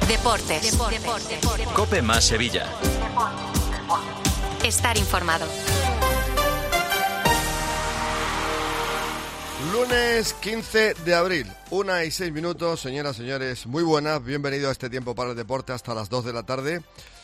Deportes. COPE más Sevilla. Estar informado. Lunes 15 de abril, 1:06, señoras, señores, muy buenas, bienvenidos a este tiempo para el deporte hasta las 2 de la tarde,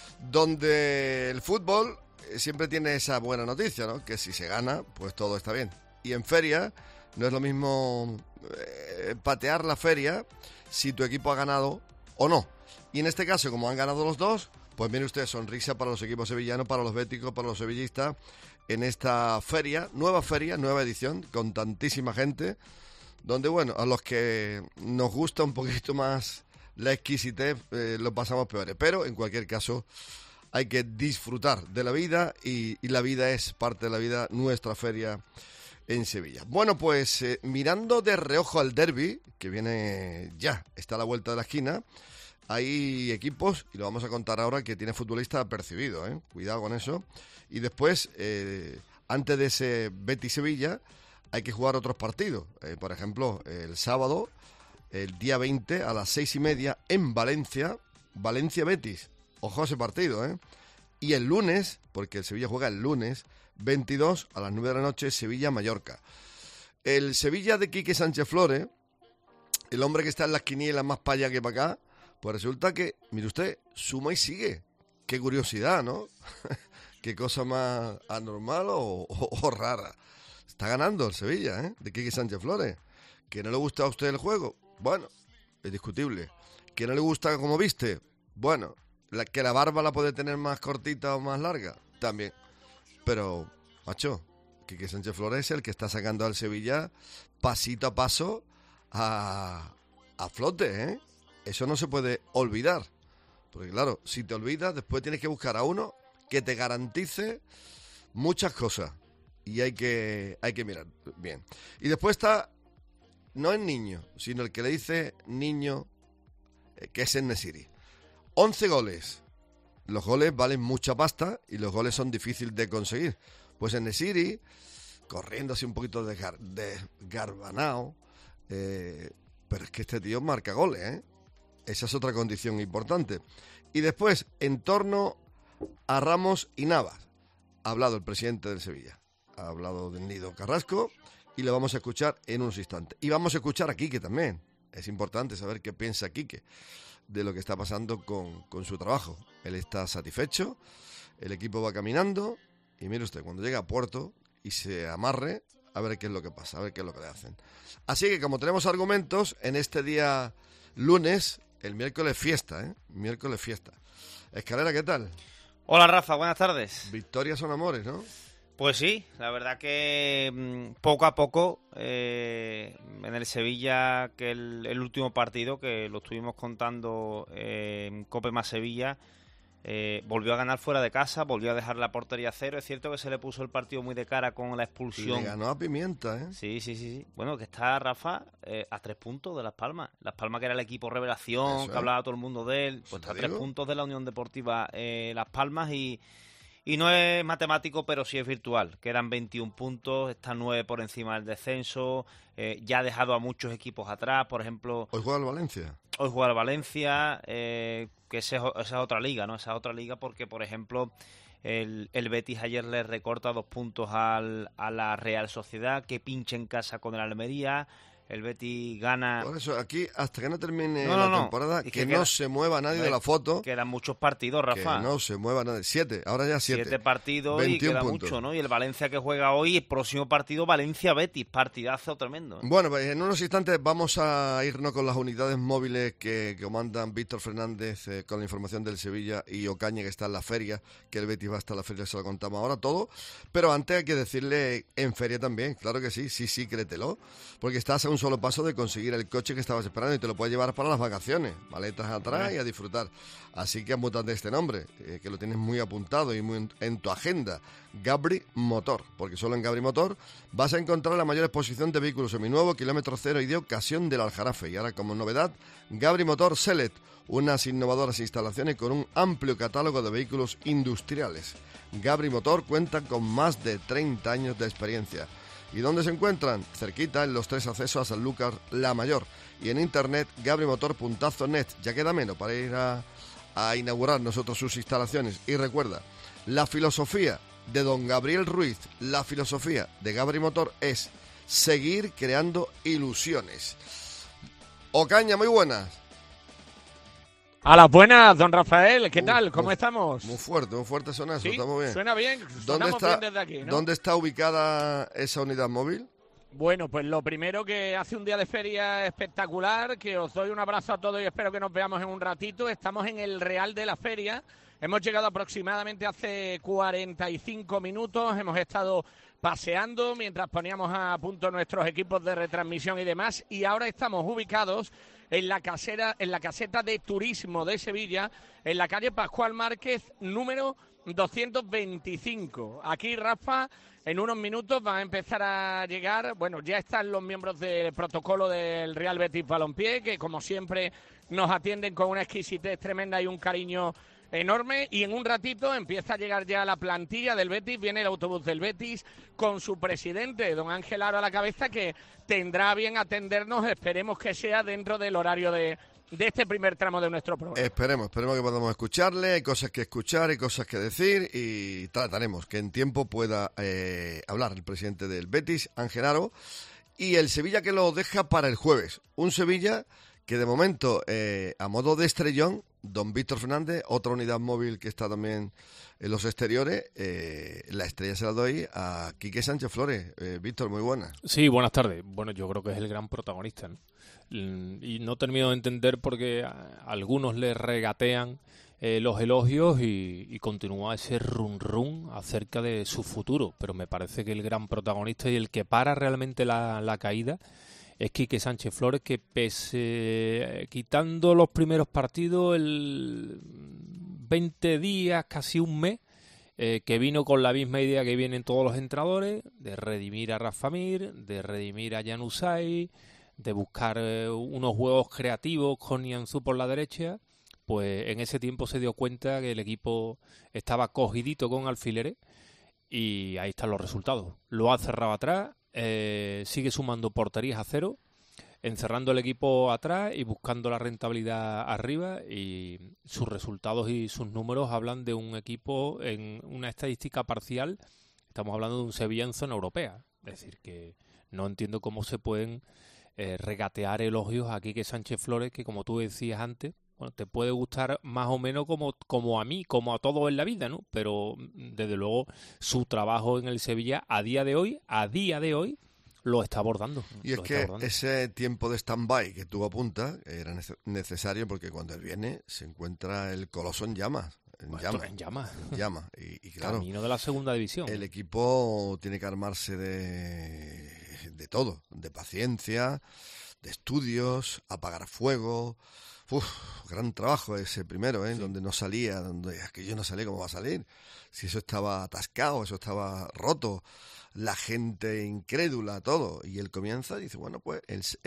donde el fútbol siempre tiene esa buena noticia, ¿no? Que si se gana, pues todo está bien. Y en feria no es lo mismo patear la feria si tu equipo ha ganado o no. Y en este caso, como han ganado los dos, pues mire usted, sonrisa para los equipos sevillanos, para los béticos, para los sevillistas, en esta feria, nueva edición, con tantísima gente, donde, bueno, a los que nos gusta un poquito más la exquisitez, lo pasamos peores. Pero, en cualquier caso, hay que disfrutar de la vida y la vida es parte de la vida, nuestra feria en Sevilla. Bueno, pues mirando de reojo al derbi, que viene ya, está a la vuelta de la esquina, hay equipos, y lo vamos a contar ahora, que tiene futbolista apercibido, cuidado con eso. Y después, antes de ese Betis-Sevilla, hay que jugar otros partidos. Por ejemplo, el sábado, el día 20, a las 6:30, en Valencia, Valencia-Betis. Ojo a ese partido, Y el lunes, porque el Sevilla juega el lunes, 22, a las 9 de la noche, Sevilla-Mallorca. El Sevilla de Quique Sánchez Flores, el hombre que está en las quinielas más para allá que para acá, pues resulta que, mire usted, suma y sigue. Qué curiosidad, ¿no? Qué cosa más anormal o rara. Está ganando el Sevilla, de Quique Sánchez Flores. ¿Que no le gusta a usted el juego? Bueno, es discutible. ¿Que no le gusta cómo viste? Bueno, que la barba la puede tener más cortita o más larga, también. Pero, macho, Quique Sánchez Flores es el que está sacando al Sevilla pasito a paso a flote, Eso no se puede olvidar. Porque claro, si te olvidas, después tienes que buscar a uno que te garantice muchas cosas. Y hay que mirar bien. Y después está, no el niño, sino el que le dice niño, que es En-Nesyri. 11 goles. Los goles valen mucha pasta y los goles son difíciles de conseguir. Pues En-Nesyri, corriendo así un poquito desgarbanado, pero es que este tío marca goles, Esa es otra condición importante. Y después, en torno a Ramos y Navas, ha hablado el presidente del Sevilla. Ha hablado del Nido Carrasco y lo vamos a escuchar en unos instantes. Y vamos a escuchar a Quique también. Es importante saber qué piensa Quique de lo que está pasando con su trabajo. Él está satisfecho, el equipo va caminando y mire usted, cuando llega a puerto y se amarre, a ver qué es lo que pasa, a ver qué es lo que le hacen. Así que como tenemos argumentos, en este día lunes, el miércoles fiesta, miércoles fiesta. Escalera, ¿qué tal? Hola Rafa, buenas tardes. Victorias son amores, ¿no? Pues sí, la verdad que poco a poco en el Sevilla, que el último partido que lo estuvimos contando en COPE más Sevilla, volvió a ganar fuera de casa, volvió a dejar la portería a cero. Es cierto que se le puso el partido muy de cara con la expulsión. Y le ganó a Pimienta, Sí. Bueno, que está Rafa a 3 puntos de Las Palmas. Las Palmas, que era el equipo revelación, eso, que hablaba todo el mundo de él. Pues está a 3 puntos de la Unión Deportiva Las Palmas y no es matemático, pero sí es virtual. Quedan 21 puntos, está 9 por encima del descenso. Ya ha dejado a muchos equipos atrás, por ejemplo... Hoy juega el Valencia. Hoy juega el Valencia, que esa es otra liga, ¿no? Esa es otra liga porque, por ejemplo, el Betis ayer le recorta 2 puntos a la Real Sociedad, que pincha en casa con el Almería. El Betis gana... Por eso, aquí, hasta que no termine la temporada, que no se mueva nadie de la foto. Quedan muchos partidos, Rafa. Que no se mueva nadie. 7, ahora ya 7. 7 partidos y queda puntos. Mucho, ¿no? Y el Valencia que juega hoy, el próximo partido, Valencia-Betis. Partidazo tremendo. Bueno, pues en unos instantes vamos a irnos con las unidades móviles que comandan Víctor Fernández con la información del Sevilla y Ocaña, que está en la feria, que el Betis va a estar en la feria, se lo contamos ahora todo. Pero antes hay que decirle en feria también, claro que sí, créetelo, porque estás a un solo paso de conseguir el coche que estabas esperando y te lo puedes llevar para las vacaciones, maletas atrás y a disfrutar. Así que apúntate este nombre, que lo tienes muy apuntado y muy en tu agenda, Gabri Motor, porque solo en Gabri Motor vas a encontrar la mayor exposición de vehículos seminuevos, kilómetro cero y de ocasión del Aljarafe. Y ahora, como novedad, Gabri Motor Select, unas innovadoras instalaciones con un amplio catálogo de vehículos industriales. Gabri Motor cuenta con más de 30 años de experiencia ¿Y dónde se encuentran? Cerquita, en los 3 accesos a Sanlúcar la Mayor. Y en internet, gabrimotor.net. Ya queda menos para ir a inaugurar nosotros sus instalaciones. Y recuerda, la filosofía de don Gabriel Ruiz, la filosofía de Gabri Motor es seguir creando ilusiones. Ocaña, muy buenas. A las buenas, don Rafael, ¿qué tal? ¿Cómo estamos? Muy fuerte suena eso, ¿Sí? Estamos bien. Suena bien, sonamos bien desde aquí, ¿no? ¿Dónde está ubicada esa unidad móvil? Bueno, pues lo primero, que hace un día de feria espectacular, que os doy un abrazo a todos y espero que nos veamos en un ratito. Estamos en el Real de la Feria, hemos llegado aproximadamente hace 45 minutos, hemos estado paseando mientras poníamos a punto nuestros equipos de retransmisión y demás, y ahora estamos ubicados en la caseta de turismo de Sevilla, en la calle Pascual Márquez, número 225. Aquí, Rafa, en unos minutos va a empezar a llegar, bueno, ya están los miembros del protocolo del Real Betis Balompié, que como siempre nos atienden con una exquisitez tremenda y un cariño enorme, y en un ratito empieza a llegar ya la plantilla del Betis, viene el autobús del Betis con su presidente, don Ángel Aro, a la cabeza, que tendrá bien atendernos, esperemos que sea dentro del horario de este primer tramo de nuestro programa. Esperemos que podamos escucharle, hay cosas que escuchar, hay cosas que decir, y trataremos que en tiempo pueda hablar el presidente del Betis, Ángel Aro, y el Sevilla, que lo deja para el jueves, un Sevilla que de momento, a modo de estrellón, don Víctor Fernández, otra unidad móvil que está también en los exteriores, la estrella se la doy a Quique Sánchez Flores. Víctor, muy buenas. Sí, buenas tardes. Bueno, yo creo que es el gran protagonista, ¿no? Y no termino de entender por qué a algunos le regatean los elogios y continúa ese run acerca de su futuro, pero me parece que el gran protagonista y el que para realmente la caída es Quique Sánchez Flores, que quitando los primeros partidos, el 20 días, casi un mes, que vino con la misma idea que vienen todos los entrenadores, de redimir a Rafa Mir, de redimir a Januzaj, de buscar unos juegos creativos con Nianzú por la derecha, pues en ese tiempo se dio cuenta que el equipo estaba cogidito con alfileres y ahí están los resultados. Lo ha cerrado atrás, sigue sumando porterías a cero, encerrando el equipo atrás y buscando la rentabilidad arriba, y sus resultados y sus números hablan de un equipo en una estadística parcial. Estamos hablando de un Sevilla en zona europea, es decir, que no entiendo cómo se pueden regatear elogios a Quique Sánchez Flores, que como tú decías antes, bueno, te puede gustar más o menos como a mí, como a todos en la vida, ¿no? Pero desde luego su trabajo en el Sevilla a día de hoy lo está abordando. Y es que ese tiempo de stand-by que tú apuntas era necesario, porque cuando él viene se encuentra el Coloso en llamas. En llamas. Y claro, camino de la segunda división. El equipo tiene que armarse de todo, de paciencia, de estudios, apagar fuego. Gran trabajo ese primero, sí. Donde no salía, donde aquello no salía, ¿cómo va a salir? Si eso estaba atascado, eso estaba roto, la gente incrédula, todo. Y él comienza y dice, bueno, pues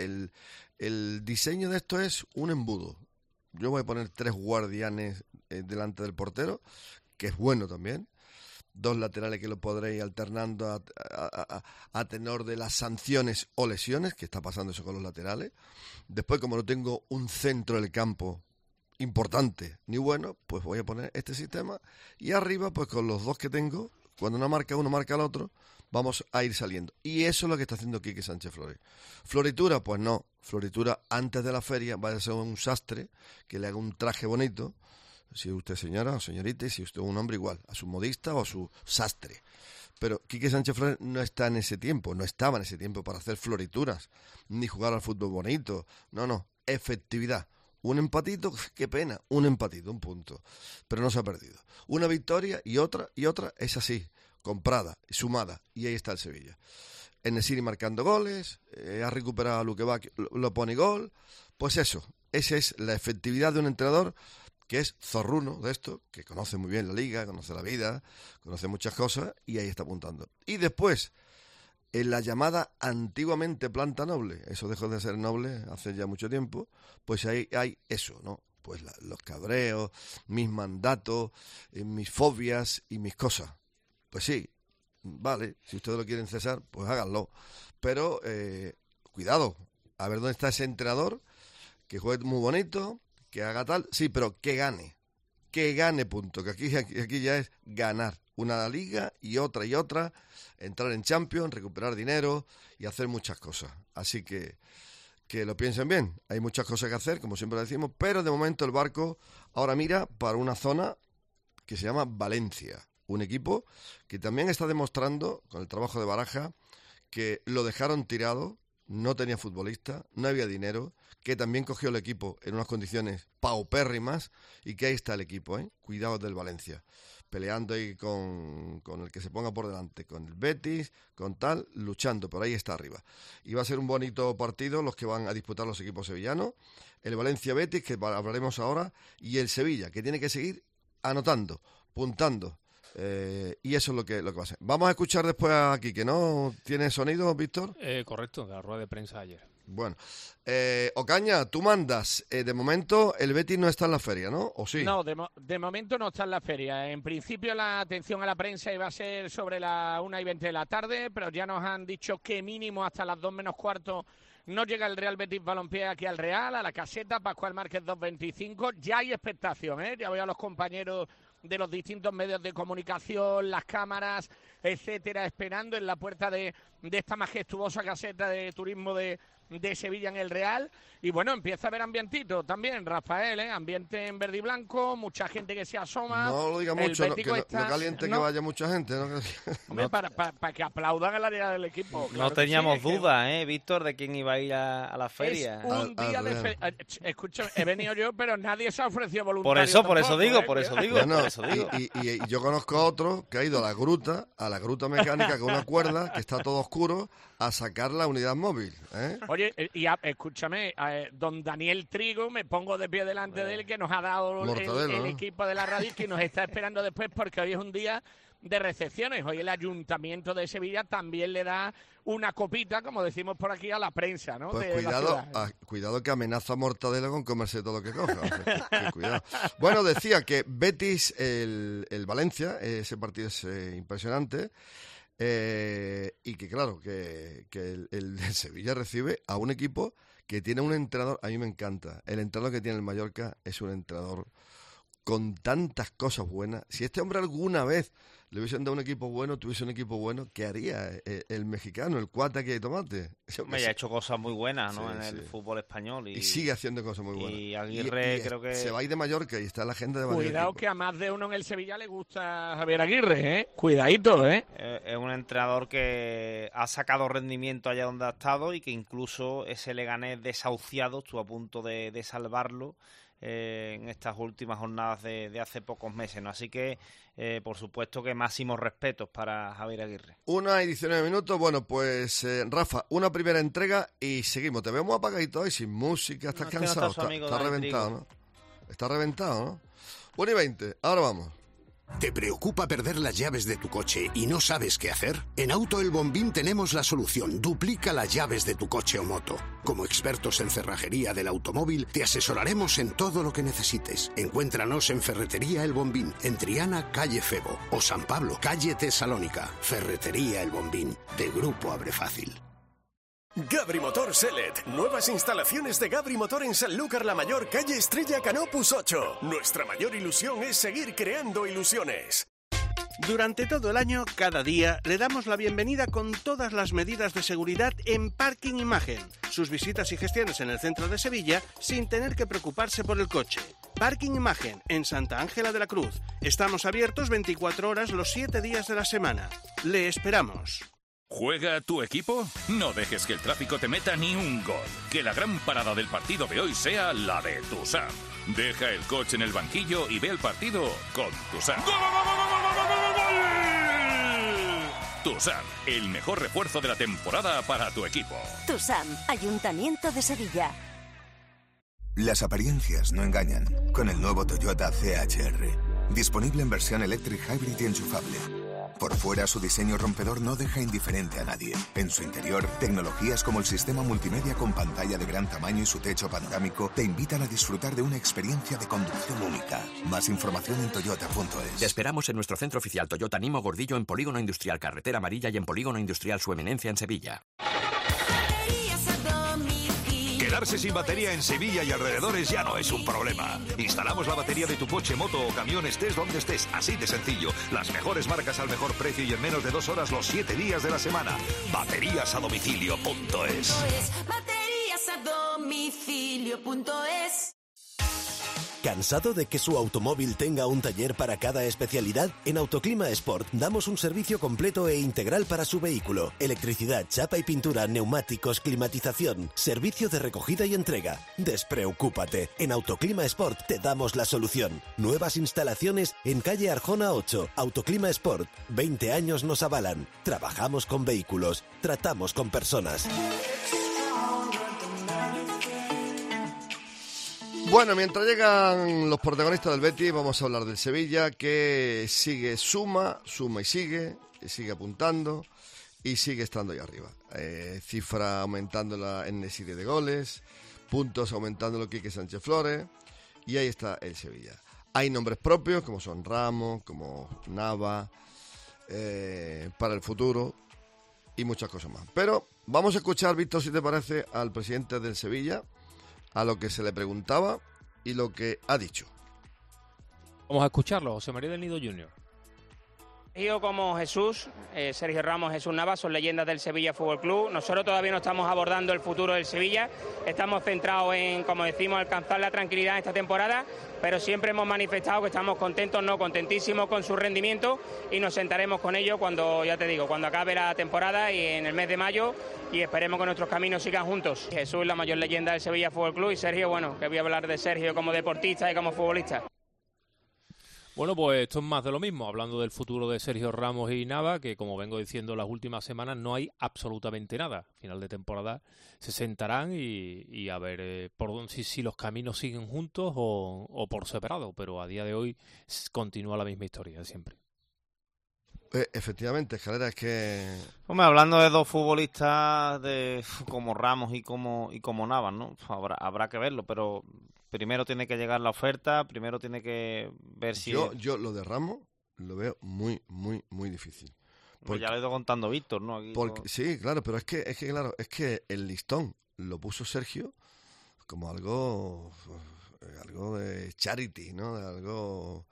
el diseño de esto es un embudo. Yo voy a poner 3 guardianes delante del portero, que es bueno también. 2 laterales que lo podréis alternando a tenor de las sanciones o lesiones, que está pasando eso con los laterales. Después, como no tengo un centro del campo importante ni bueno, pues voy a poner este sistema, y arriba, pues con los 2 que tengo, cuando uno marca uno, marca el otro, vamos a ir saliendo. Y eso es lo que está haciendo Quique Sánchez Flores. Floritura, pues no. Floritura antes de la feria va a ser un sastre que le haga un traje bonito. Si usted señora o señorita, y si usted es un hombre, igual, a su modista o a su sastre. Pero Quique Sánchez Flores no estaba en ese tiempo para hacer florituras, ni jugar al fútbol bonito. No, efectividad. Un empatito, qué pena, un punto. Pero no se ha perdido. Una victoria y otra es así, comprada, sumada, y ahí está el Sevilla. Enesiri marcando goles, ha recuperado a Luquevac, lo pone gol. Pues eso, esa es la efectividad de un entrenador que es zorruno de esto, que conoce muy bien la liga, conoce la vida, conoce muchas cosas, y ahí está apuntando. Y después, en la llamada antiguamente planta noble, eso dejó de ser noble hace ya mucho tiempo, pues ahí hay eso, ¿no? Pues los cabreos, mis mandatos, mis fobias y mis cosas. Pues sí, vale, si ustedes lo quieren cesar, pues háganlo. Pero cuidado, a ver dónde está ese entrenador, que juegue muy bonito, que haga tal, sí, pero que gane, punto, que aquí ya es ganar una liga y otra, entrar en Champions, recuperar dinero y hacer muchas cosas. Así que lo piensen bien, hay muchas cosas que hacer, como siempre decimos, pero de momento el barco ahora mira para una zona que se llama Valencia, un equipo que también está demostrando, con el trabajo de Baraja, que lo dejaron tirado, no tenía futbolista, no había dinero, que también cogió el equipo en unas condiciones paupérrimas y que ahí está el equipo, cuidado del Valencia, peleando ahí con el que se ponga por delante, con el Betis, con tal, luchando, por ahí está arriba. Y va a ser un bonito partido los que van a disputar los equipos sevillanos, el Valencia-Betis, que hablaremos ahora, y el Sevilla, que tiene que seguir anotando, puntando, y eso es lo que va a ser. Vamos a escuchar después aquí, que no tiene sonido, Víctor. Correcto, de la rueda de prensa ayer. Bueno, Ocaña, tú mandas. De momento el Betis no está en la feria, ¿no? ¿O sí? No, de momento no está en la feria. En principio la atención a la prensa iba a ser sobre las 1:20 de la tarde, pero ya nos han dicho que mínimo hasta las 2 menos cuarto no llega el Real Betis Balompié aquí al Real, a la caseta, Pascual Márquez 2:25. Ya hay expectación, ya veo a los compañeros de los distintos medios de comunicación, las cámaras, etcétera, esperando en la puerta de esta majestuosa caseta de turismo de Sevilla en el Real. Y bueno, empieza a haber ambientito también, Rafael, ambiente en verde y blanco, mucha gente que se asoma. No lo diga mucho, no caliente que vaya mucha gente. Hombre, para que aplaudan a la área del equipo. Claro, no teníamos duda, Víctor, de quién iba a ir a la feria. Es un día de feria. Escúchame, he venido yo, pero nadie se ha ofrecido voluntario. Por eso digo. Bueno, y yo conozco a otro que ha ido a la gruta mecánica con una cuerda, que está todo oscuro, a sacar la unidad móvil. Oye, escúchame, don Daniel Trigo, me pongo de pie delante de él, que nos ha dado el equipo de la radio, que nos está esperando después, porque hoy es un día de recepciones. Hoy el Ayuntamiento de Sevilla también le da una copita, como decimos por aquí, a la prensa, ¿no? Pues cuidado que amenaza a Mortadelo con comerse todo lo que coja. O sea, cuidado. Bueno, decía que Betis, el Valencia, ese partido es impresionante. Y que claro, que el Sevilla recibe a un equipo que tiene un entrenador, a mí me encanta, el entrenador que tiene el Mallorca es un entrenador con tantas cosas buenas. Si este hombre alguna vez le hubiesen dado un equipo bueno, tuviese un equipo bueno, ¿qué haría el mexicano, el cuata que tomate? Me ha hecho cosas muy buenas, ¿no? En el fútbol español. Y sigue haciendo cosas muy buenas. Y Aguirre creo que... Se va a ir de Mallorca y está en la agenda de varios Cuidado equipos. Que a más de uno en el Sevilla le gusta Javier Aguirre, Cuidadito, Es un entrenador que ha sacado rendimiento allá donde ha estado y que incluso ese Leganés desahuciado estuvo a punto de salvarlo en estas últimas jornadas de hace pocos meses, ¿no? Así que por supuesto que máximos respetos para Javier Aguirre. 1:19 minutos. Bueno, pues Rafa, una primera entrega y seguimos. Te veo muy apagadito hoy, sin música, estás cansado, está reventado, ¿no? Está reventado, ¿no? 1:20, ahora vamos. ¿Te preocupa perder las llaves de tu coche y no sabes qué hacer? En Auto El Bombín tenemos la solución. Duplica las llaves de tu coche o moto. Como expertos en cerrajería del automóvil, te asesoraremos en todo lo que necesites. Encuéntranos en Ferretería El Bombín, en Triana, calle Febo, o San Pablo, calle Tesalónica. Ferretería El Bombín, de Grupo Abre Fácil. Gabri Motor Selet. Nuevas instalaciones de Gabri Motor en Sanlúcar la Mayor, calle Estrella Canopus 8. Nuestra mayor ilusión es seguir creando ilusiones. Durante todo el año, cada día, le damos la bienvenida con todas las medidas de seguridad en Parking Imagen. Sus visitas y gestiones en el centro de Sevilla sin tener que preocuparse por el coche. Parking Imagen, en Santa Ángela de la Cruz. Estamos abiertos 24 horas los 7 días de la semana. Le esperamos. ¿Juega tu equipo? No dejes que el tráfico te meta ni un gol. Que la gran parada del partido de hoy sea la de Tusam. Deja el coche en el banquillo y ve el partido con Tusam. Tusam, el mejor refuerzo de la temporada para tu equipo. Tusam, Ayuntamiento de Sevilla. Las apariencias no engañan. Con el nuevo Toyota CHR. Disponible en versión electric hybrid y enchufable. Por fuera, su diseño rompedor no deja indiferente a nadie. En su interior, tecnologías como el sistema multimedia con pantalla de gran tamaño y su techo panorámico te invitan a disfrutar de una experiencia de conducción única. Más información en toyota.es. Te esperamos en nuestro centro oficial Toyota Nimo Gordillo en Polígono Industrial Carretera Amarilla y en Polígono Industrial Su Eminencia en Sevilla. Quedarse sin batería en Sevilla y alrededores ya no es un problema. Instalamos la batería de tu coche, moto o camión, estés donde estés, así de sencillo. Las mejores marcas al mejor precio y en menos de 2 horas los 7 días de la semana. Bateriasadomicilio.es. Bateriasadomicilio.es. ¿Cansado de que su automóvil tenga un taller para cada especialidad? En Autoclima Sport damos un servicio completo e integral para su vehículo. Electricidad, chapa y pintura, neumáticos, climatización, servicio de recogida y entrega. Despreocúpate, en Autoclima Sport te damos la solución. Nuevas instalaciones en calle Arjona 8. Autoclima Sport, 20 años nos avalan. Trabajamos con vehículos, tratamos con personas. Bueno, mientras llegan los protagonistas del Betis, vamos a hablar del Sevilla, que suma y sigue apuntando y sigue estando ahí arriba. Cifra aumentando en el serie de goles, puntos aumentando Quique Sánchez Flores, y ahí está el Sevilla. Hay nombres propios, como son Ramos, como Nava, para el futuro, y muchas cosas más. Pero vamos a escuchar, Víctor, si te parece, al presidente del Sevilla, a lo que se le preguntaba y lo que ha dicho. Vamos a escucharlo, José María del Nido Jr. Yo como Jesús, Sergio Ramos, Jesús Navas, son leyendas del Sevilla Fútbol Club. Nosotros todavía no estamos abordando el futuro del Sevilla, estamos centrados en, como decimos, alcanzar la tranquilidad en esta temporada, pero siempre hemos manifestado que estamos contentísimos con su rendimiento, y nos sentaremos con ellos cuando acabe la temporada y en el mes de mayo, y esperemos que nuestros caminos sigan juntos. Jesús, la mayor leyenda del Sevilla Fútbol Club, y Sergio, bueno, que voy a hablar de Sergio como deportista y como futbolista. Bueno, pues esto es más de lo mismo, hablando del futuro de Sergio Ramos y Nava, que como vengo diciendo las últimas semanas no hay absolutamente nada. Final de temporada se sentarán y a ver si los caminos siguen juntos o por separado, pero a día de hoy continúa la misma historia de siempre. Efectivamente, Escalera, es que... Hombre, hablando de dos futbolistas como Ramos y como Navas, ¿no? Habrá que verlo, pero primero tiene que llegar la oferta, primero tiene que ver si... Yo lo de Ramos lo veo muy, muy, muy difícil. Pues ya lo he ido contando Víctor, ¿no? Sí, claro, pero es que el listón lo puso Sergio como algo de charity, ¿no? De algo...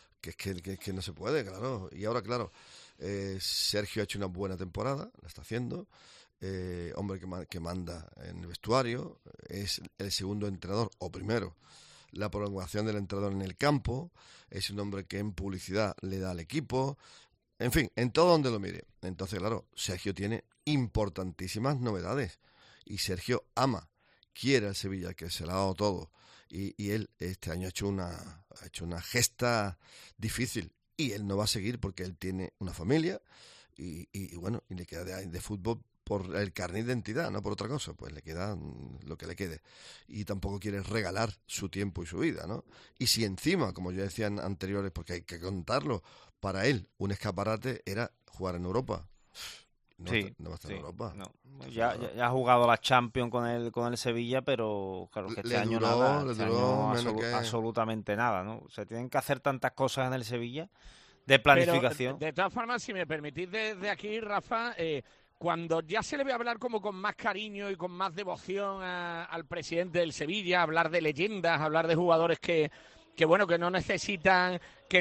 Que no se puede, claro. Y ahora, claro, Sergio ha hecho una buena temporada, la está haciendo. Hombre que manda en el vestuario, es el segundo entrenador, o primero, la prolongación del entrenador en el campo, es un hombre que en publicidad le da al equipo, en fin, en todo donde lo mire. Entonces, claro, Sergio tiene importantísimas novedades, y Sergio quiere al Sevilla, que se le ha dado todo. Y él este año ha hecho una gesta difícil, y él no va a seguir porque él tiene una familia y le queda de fútbol por el carnet de identidad, no por otra cosa, pues le queda lo que le quede, y tampoco quiere regalar su tiempo y su vida, ¿no? Y si encima, como ya decían anteriores, porque hay que contarlo, para él un escaparate era jugar en Europa. No va a estar en Europa. No. Ya ha jugado la Champions con el Sevilla, pero claro que este año nada. Absolutamente nada, ¿no? O sea, tienen que hacer tantas cosas en el Sevilla de planificación. Pero, de todas formas, si me permitís desde aquí, Rafa, cuando ya se le ve hablar como con más cariño y con más devoción al presidente del Sevilla, hablar de leyendas, hablar de jugadores que no necesitan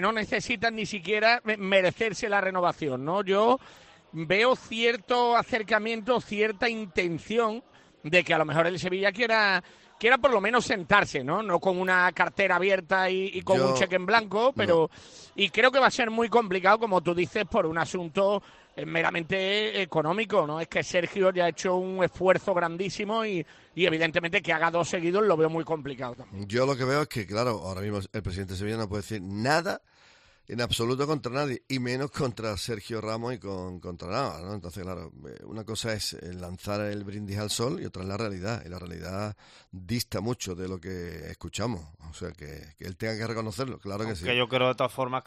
ni siquiera merecerse la renovación, ¿no? Yo veo cierto acercamiento, cierta intención de que a lo mejor el Sevilla quiera por lo menos sentarse, ¿no? No con una cartera abierta y con un cheque en blanco, pero y creo que va a ser muy complicado, como tú dices, por un asunto meramente económico, ¿no? Es que Sergio ya ha hecho un esfuerzo grandísimo y evidentemente que haga 2 seguidos lo veo muy complicado también. Yo lo que veo es que, claro, ahora mismo el presidente de Sevilla no puede decir nada en absoluto contra nadie, y menos contra Sergio Ramos y contra Nava, ¿no? Entonces, claro, una cosa es lanzar el brindis al sol y otra es la realidad, y la realidad dista mucho de lo que escuchamos, o sea, que él tenga que reconocerlo, claro que sí. Que yo creo de todas formas que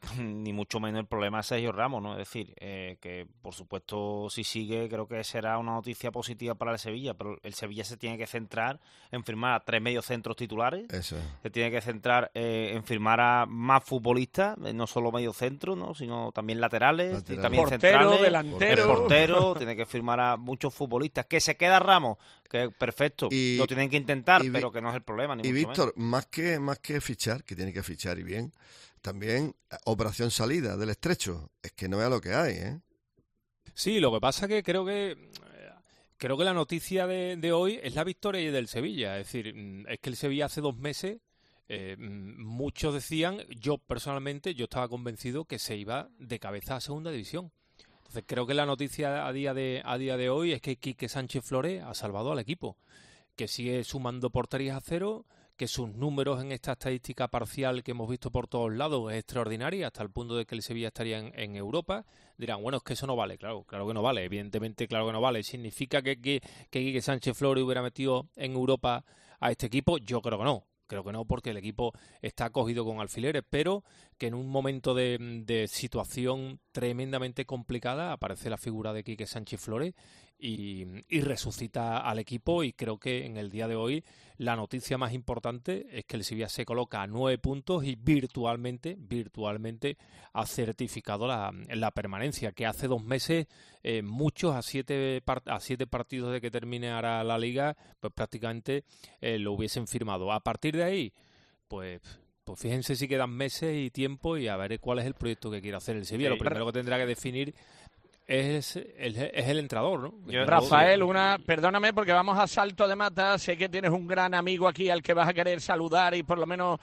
ni mucho menos el problema es Sergio Ramos, ¿no? Es decir, que por supuesto si sigue creo que será una noticia positiva para el Sevilla, pero el Sevilla se tiene que centrar en firmar a 3 mediocentros titulares. Eso. Se tiene que centrar en firmar a más futbolistas, no solo mediocentros, ¿no? Sino también laterales. Y también portero, centrales, delantero. el portero, tiene que firmar a muchos futbolistas. Que se queda Ramos, que perfecto, lo tienen que intentar, pero que no es el problema. Ni y mucho Víctor, menos. más que fichar, que tiene que fichar y bien, también operación salida del estrecho. Es que no vea lo que hay, ¿eh? Sí, lo que pasa que creo que la noticia de hoy es la victoria del Sevilla. Es decir, es que el Sevilla hace 2 meses, muchos decían, yo personalmente, yo estaba convencido que se iba de cabeza a segunda división. Entonces creo que la noticia a día de hoy es que Quique Sánchez Flores ha salvado al equipo, que sigue sumando porterías a 0, que sus números en esta estadística parcial que hemos visto por todos lados es extraordinaria, hasta el punto de que el Sevilla estaría en Europa. Dirán, bueno, es que eso no vale. Claro que no vale, evidentemente, claro que no vale. ¿Significa que Quique Sánchez Flores hubiera metido en Europa a este equipo? Yo creo que no. Creo que no, porque el equipo está cogido con alfileres, pero que en un momento de situación tremendamente complicada aparece la figura de Quique Sánchez Flores y resucita al equipo, y creo que en el día de hoy la noticia más importante es que el Sevilla se coloca a 9 puntos y virtualmente ha certificado la permanencia, que hace 2 meses muchos a 7 partidos de que termine ahora la Liga, pues prácticamente lo hubiesen firmado. A partir de ahí, pues fíjense si quedan meses y tiempo y a ver cuál es el proyecto que quiere hacer el Sevilla. Lo primero que tendrá que definir es el entrenador, ¿no? Rafael, perdóname porque vamos a salto de mata. Sé que tienes un gran amigo aquí al que vas a querer saludar y por lo menos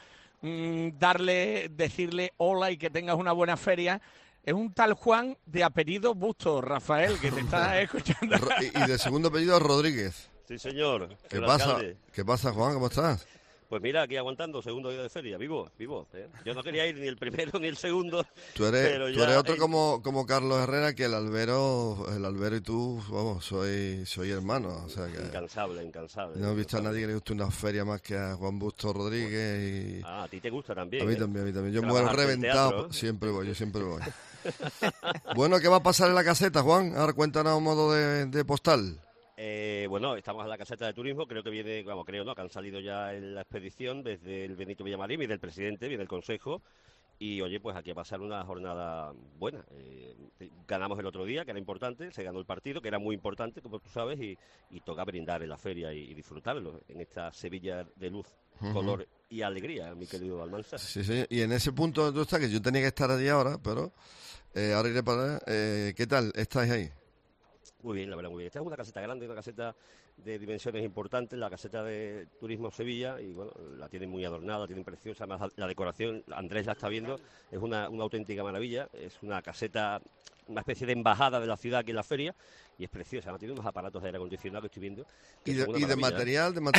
decirle hola y que tengas una buena feria. Es un tal Juan de apellido Bustos, Rafael, que te está escuchando. Y de segundo apellido Rodríguez. Sí, señor. ¿Qué pasa, Juan? ¿Cómo estás? Pues mira, aquí aguantando, segundo día de feria, vivo. ¿eh? Yo no quería ir ni el primero ni el segundo. Tú eres otro como Carlos Herrera, que el albero y tú, vamos, soy hermano. O sea que incansable. No he visto a nadie que le guste una feria más que a Juan Bustos Rodríguez. A ti te gusta también. A mí también. Yo muero reventado, yo siempre voy. Bueno, ¿qué va a pasar en la caseta, Juan? Ahora cuéntanos un modo de postal. Bueno, estamos en la caseta de turismo, creo que que han salido ya en la expedición desde el Benito Villamarín, viene el presidente, viene el consejo, y oye, pues aquí a pasar una jornada buena. Ganamos el otro día, que era importante, se ganó el partido, que era muy importante, como tú sabes, y toca brindar en la feria y disfrutarlo en esta Sevilla de luz, color y alegría, mi querido Almanza. Sí, y en ese punto donde tú estás, que yo tenía que estar allí ahora, pero ahora iré para allá. ¿Qué tal? ¿Estáis ahí? Muy bien, la verdad, muy bien. Esta es una caseta grande, una caseta de dimensiones importantes, la caseta de Turismo Sevilla, y bueno, la tienen muy adornada, la tienen preciosa, además la decoración, Andrés la está viendo, es una auténtica maravilla, es una caseta, una especie de embajada de la ciudad aquí en la feria, y es preciosa, además tiene unos aparatos de aire acondicionado que estoy viendo. ¿Y de material? ¿De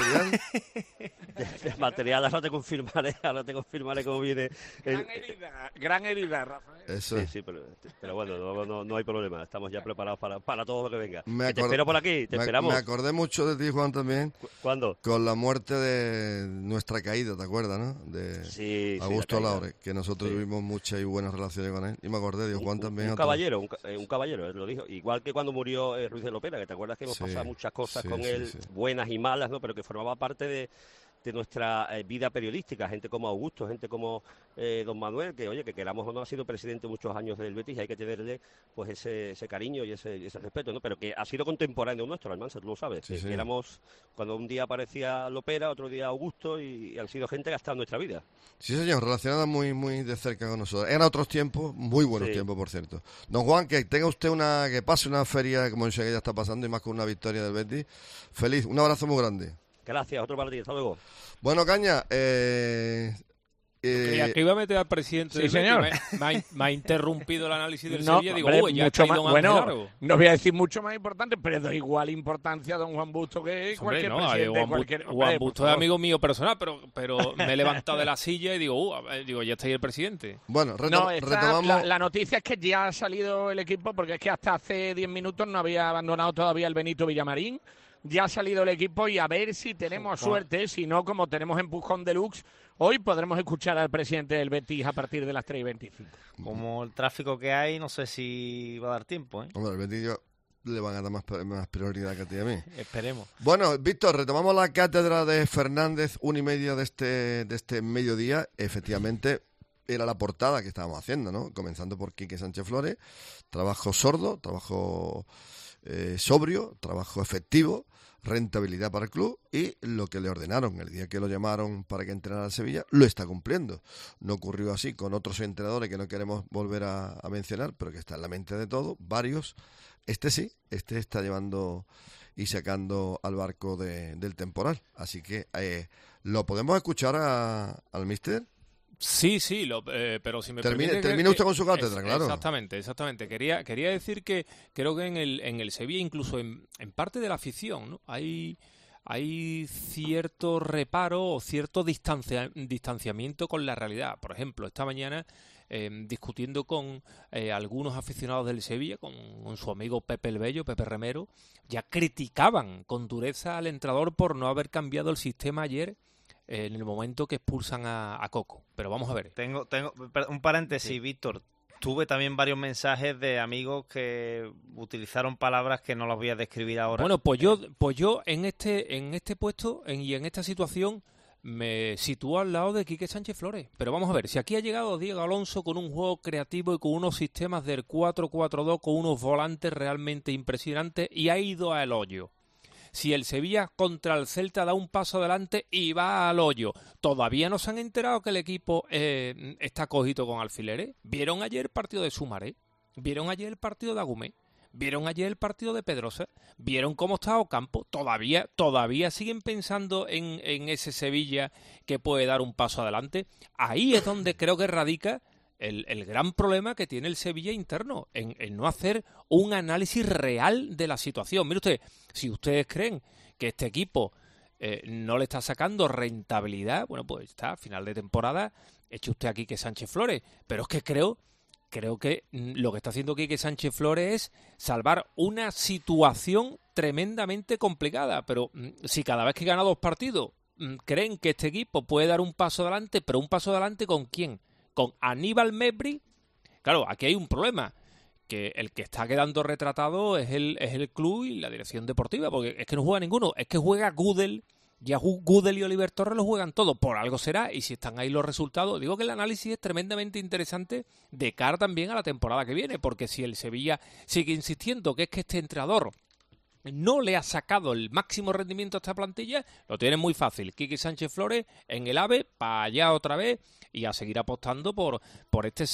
material, ahora te confirmaré cómo viene. Gran herida, Rafael. Eso. Sí, pero bueno, no hay problema, estamos ya preparados para todo lo que venga. Te espero por aquí, te esperamos. Me acordé mucho de ti, Juan, también. ¿Cuándo? Con la muerte de nuestra caída, ¿te acuerdas, no? De Augusto Laure, que nosotros tuvimos muchas y buenas relaciones con él. Y me acordé de Juan también. Un caballero, él lo dijo. Igual que cuando murió Ruiz de Lopera, que te acuerdas que hemos pasado muchas cosas con él, buenas y malas, ¿no? Pero que formaba parte de nuestra vida periodística, gente como Augusto, gente como don Manuel, que oye, que queramos o no, ha sido presidente muchos años del Betis, y hay que tenerle pues ese cariño y ese respeto, ¿no? Pero que ha sido contemporáneo nuestro, Almanza, tú lo sabes, que éramos, cuando un día aparecía Lopera, otro día Augusto, y han sido gente que ha estado en nuestra vida. Sí, señor, relacionada muy, muy de cerca con nosotros. Eran otros tiempos, muy buenos tiempos, por cierto. Don Juan, que tenga usted que pase una feria, como yo sé que ya está pasando, y más con una victoria del Betis. Feliz, un abrazo muy grande. Gracias, otro para ti, hasta luego. Bueno, Caña, que iba a meter al presidente. Sí, señor. Me ha interrumpido el análisis del Sevilla. Digo, ya mucho más, bueno, no voy a decir mucho más importante, pero da igual importancia a don Juan Bustos que cualquier presidente. Juan Bustos es amigo mío personal, pero me he levantado de la silla y digo, ya está ahí el presidente. Bueno, retomamos. La noticia es que ya ha salido el equipo, porque es que hasta hace 10 minutos no había abandonado todavía el Benito Villamarín, ya ha salido el equipo y a ver si tenemos suerte, si no, como tenemos empujón deluxe, hoy podremos escuchar al presidente del Betis a partir de las 3:25. Como el tráfico que hay, no sé si va a dar tiempo, ¿eh? Hombre, el Betis le van a dar más prioridad que a ti y a mí. Esperemos. Bueno, Víctor, retomamos la cátedra de Fernández, 1:30 de este mediodía. Efectivamente, era la portada que estábamos haciendo, ¿no? Comenzando por Quique Sánchez Flores. Trabajo sordo, trabajo sobrio, trabajo efectivo, rentabilidad para el club, y lo que le ordenaron el día que lo llamaron para que entrenara al Sevilla, lo está cumpliendo. No ocurrió así con otros entrenadores que no queremos volver a mencionar, pero que está en la mente de todos, varios. Este está llevando y sacando al barco del temporal. Así que, ¿lo podemos escuchar al míster? Sí, pero si me termine usted con su cátedra, claro. Exactamente. Quería decir que creo que en el Sevilla, incluso en parte de la afición, ¿no? hay cierto reparo o cierto distanciamiento con la realidad. Por ejemplo, esta mañana, discutiendo con algunos aficionados del Sevilla, con su amigo Pepe el Bello, Pepe Remero, ya criticaban con dureza al entrenador por no haber cambiado el sistema ayer en el momento que expulsan a Coco. Pero vamos a ver. Tengo un paréntesis, sí. Víctor. Tuve también varios mensajes de amigos que utilizaron palabras que no las voy a describir ahora. Bueno, pues yo en este puesto y en esta situación me sitúo al lado de Quique Sánchez Flores. Pero vamos a ver, si aquí ha llegado Diego Alonso con un juego creativo y con unos sistemas del 4-4-2, con unos volantes realmente impresionantes, y ha ido al hoyo. Si el Sevilla contra el Celta da un paso adelante y va al hoyo, ¿todavía no se han enterado que el equipo está cogido con alfileres? ¿Vieron ayer el partido de Sumaré? ¿Vieron ayer el partido de Agumé? ¿Vieron ayer el partido de Pedrosa? ¿Vieron cómo está Ocampo? ¿Todavía siguen pensando en ese Sevilla que puede dar un paso adelante? Ahí es donde creo que radica el gran problema que tiene el Sevilla interno, en no hacer un análisis real de la situación. Mire usted, si ustedes creen que este equipo no le está sacando rentabilidad, bueno, pues está, a final de temporada, eche usted a Quique Sánchez Flores. Pero es que creo que lo que está haciendo Quique Sánchez Flores es salvar una situación tremendamente complicada. Pero si cada vez que gana 2 partidos creen que este equipo puede dar un paso adelante, pero un paso adelante ¿con quién? Con Aníbal Mebri. Claro, aquí hay un problema, que el que está quedando retratado es el club y la dirección deportiva, porque es que no juega ninguno, es que juega Gudel, ya Gudel y Oliver Torres lo juegan todo, por algo será, y si están ahí los resultados, digo que el análisis es tremendamente interesante de cara también a la temporada que viene, porque si el Sevilla sigue insistiendo que es que este entrenador no le ha sacado el máximo rendimiento a esta plantilla, lo tiene muy fácil. Quique Sánchez Flores en el AVE, para allá otra vez, y a seguir apostando por este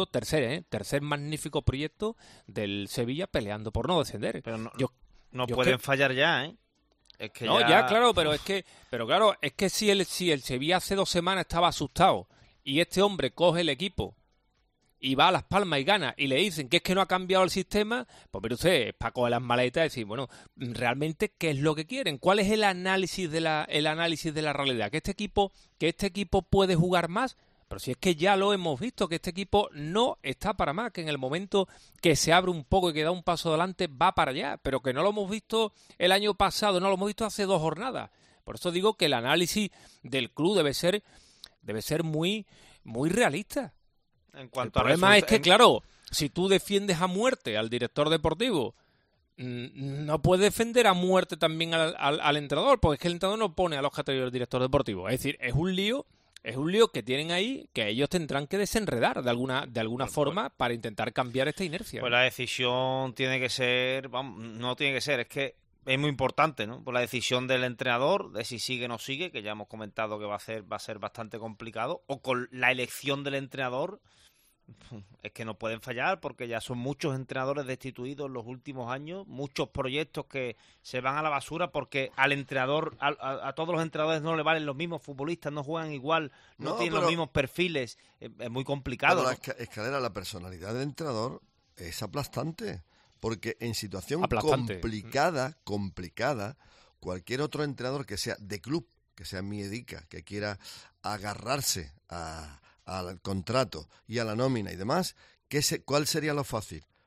tercer magnífico proyecto del Sevilla, peleando por no descender. Pero no pueden fallar ya, ¿eh? Es que claro, pero es que si el Sevilla hace 2 semanas estaba asustado y este hombre coge el equipo y va a Las Palmas y gana, y le dicen que es que no ha cambiado el sistema, pues mire usted, es para coger las maletas y decir, bueno, realmente, ¿qué es lo que quieren? ¿Cuál es el análisis de la realidad? ¿Que este equipo puede jugar más? Pero si es que ya lo hemos visto, que este equipo no está para más, que en el momento que se abre un poco y que da un paso adelante, va para allá, pero que no lo hemos visto el año pasado, no lo hemos visto hace 2 jornadas. Por eso digo que el análisis del club debe ser muy, muy realista. El problema es que, claro, si tú defiendes a muerte al director deportivo, no puedes defender a muerte también al entrenador, porque es que el entrenador no pone a los categorías del director deportivo. Es decir, es un lío que tienen ahí, que ellos tendrán que desenredar de alguna forma para intentar cambiar esta inercia. Pues la decisión tiene que ser, es que es muy importante, ¿no? Por la decisión del entrenador, de si sigue o no sigue, que ya hemos comentado que va a ser bastante complicado, o con la elección del entrenador. Es que no pueden fallar, porque ya son muchos entrenadores destituidos en los últimos años, muchos proyectos que se van a la basura porque al entrenador, a todos los entrenadores no le valen los mismos futbolistas, no juegan igual, no tienen los mismos perfiles, es muy complicado. Pero Escalera, la personalidad del entrenador es aplastante, porque en situación complicada, cualquier otro entrenador que sea de club, que sea miedica, que quiera agarrarse al contrato y a la nómina y demás, ¿cuál sería lo fácil?